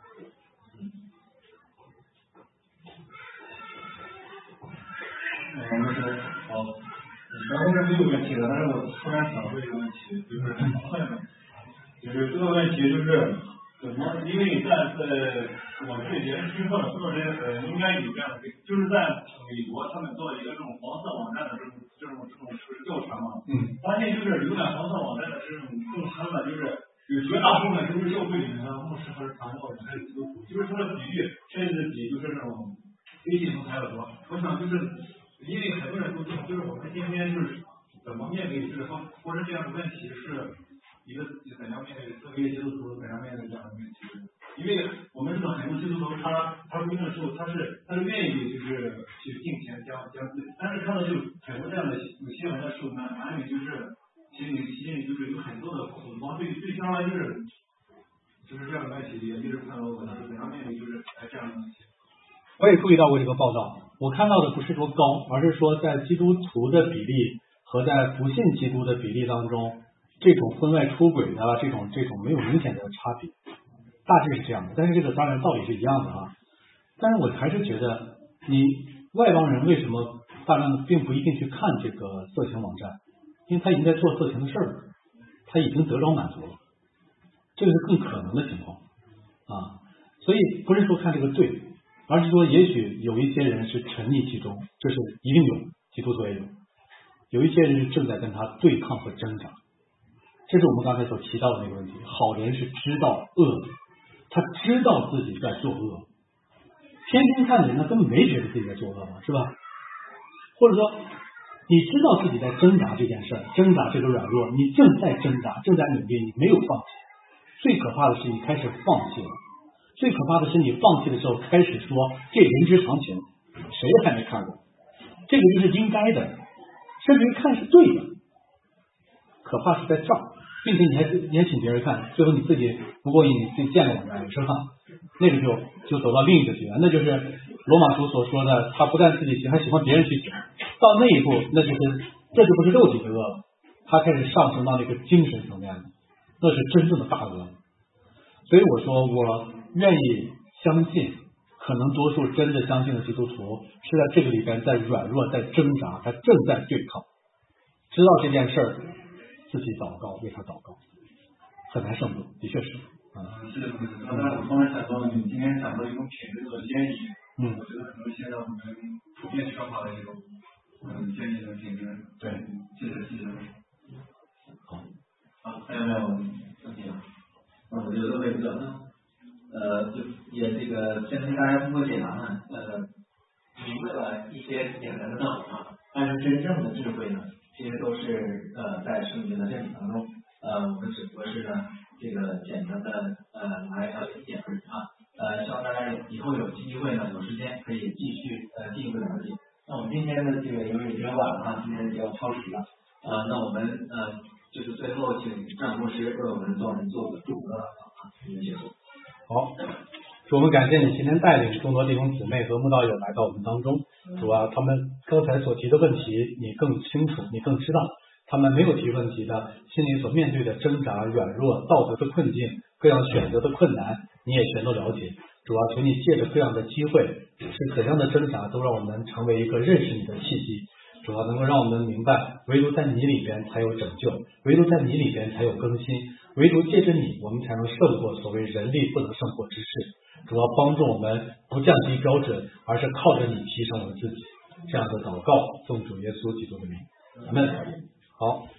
好，刚才是没有问题的，但是我突然想问一个问题，就是就是这个问题就是怎么，因为在我这也是听说了，很多人应该有这样的，就是在美国他们做一个这种黄色网站的这种调查嘛，发现就是浏览黄色网站的这种共参的，就是有绝大部分都是教会里面的牧师和传道人还有基督徒，就是说的比例甚至比就是这种非信徒还要多。我想就是因为很多人都知道，就是我们今天就是怎么面对，就是说或者这样的问题是一个怎样面对，作为基督徒怎样面对这样的问题？因为我们知道很多基督徒他归正的时候，他是愿意就是去敬虔将自己，但是看到就很多这样的新闻的时候，难免就是心里就是有很多的恐慌，对将来就是这样的问题，也一直看到我是怎样面对就是这样的问题。 我也注意到过这个报道，我看到的不是说高，而是说在基督徒的比例和在不信基督的比例当中，这种婚外出轨的这种没有明显的差别，大致是这样的。但是这个当然道理是一样的啊。但是我还是觉得，你外邦人为什么大量并不一定去看这个色情网站？ 因为他已经在做色情的事儿了，他已经得到满足了，这个是更可能的情况啊。所以不是说看这个对，而是说也许有一些人是沉溺其中，这是一定有，基督徒也有，有一些人是正在跟他对抗和挣扎，这是我们刚才所提到的那个问题。好人是知道恶的，他知道自己在做恶，天天看的人他根本没觉得自己在做恶嘛，是吧？或者说你知道自己在挣扎这件事儿，挣扎这个软弱，你正在挣扎，正在努力，你没有放弃。最可怕的是你开始放弃了，最可怕的是你放弃的时候开始说这人之常情，谁还没看过，这个就是应该的，甚至于看是对的。可怕是在这儿，并且你还请别人看，最后你自己不过瘾，你自己建个网站吃饭，那个就走到另一个极端，那就是罗马书所说的，他不但自己行，还喜欢别人去行。到那一步，这就不是肉体的恶了，他开始上升到那个精神层面了，那是真正的大恶。所以我说，我愿意相信，可能多数真的相信的基督徒是在这个里边在软弱，在挣扎，他正在对抗，知道这件事儿，自己祷告，为他祷告，很难胜过，的确是。 是，刚才我刚才想说，你今天讲到一种品质的建议，我觉得可能现在我们普遍缺乏的一种建议的品质。 对， 谢谢。 好， 还有没有问题啊？我觉得会比较就也这个先跟大家通过解答呢，明白了一些简单的道理啊，但是真正的智慧呢，其实都是在圣经的真理当中，我们只不过是呢这个简单的来理解而已啊，希望大家以后有机会呢，有时间可以继续进一步了解。那我们今天的这个因为已经晚了啊，今天就要超时了，那我们就是最后请张牧师为我们众人做个祝福啊，结束。 好，主，我们感谢你今天带领众多弟兄姊妹和慕道友来到我们当中。主啊，他们刚才所提的问题你更清楚，你更知道，他们没有提问题的心里所面对的挣扎、软弱、道德的困境、各样选择的困难，你也全都了解。主啊，求你借着这样的机会，是怎样的挣扎都让我们成为一个认识你的契机。主要能够让我们明白，唯独在你里边才有拯救，唯独在你里边才有更新，唯独借着你，我们才能胜过所谓人力不能胜过之事。主要帮助我们不降低标准，而是靠着你提升我们自己。这样的祷告，奉主耶稣基督的名，阿们。好。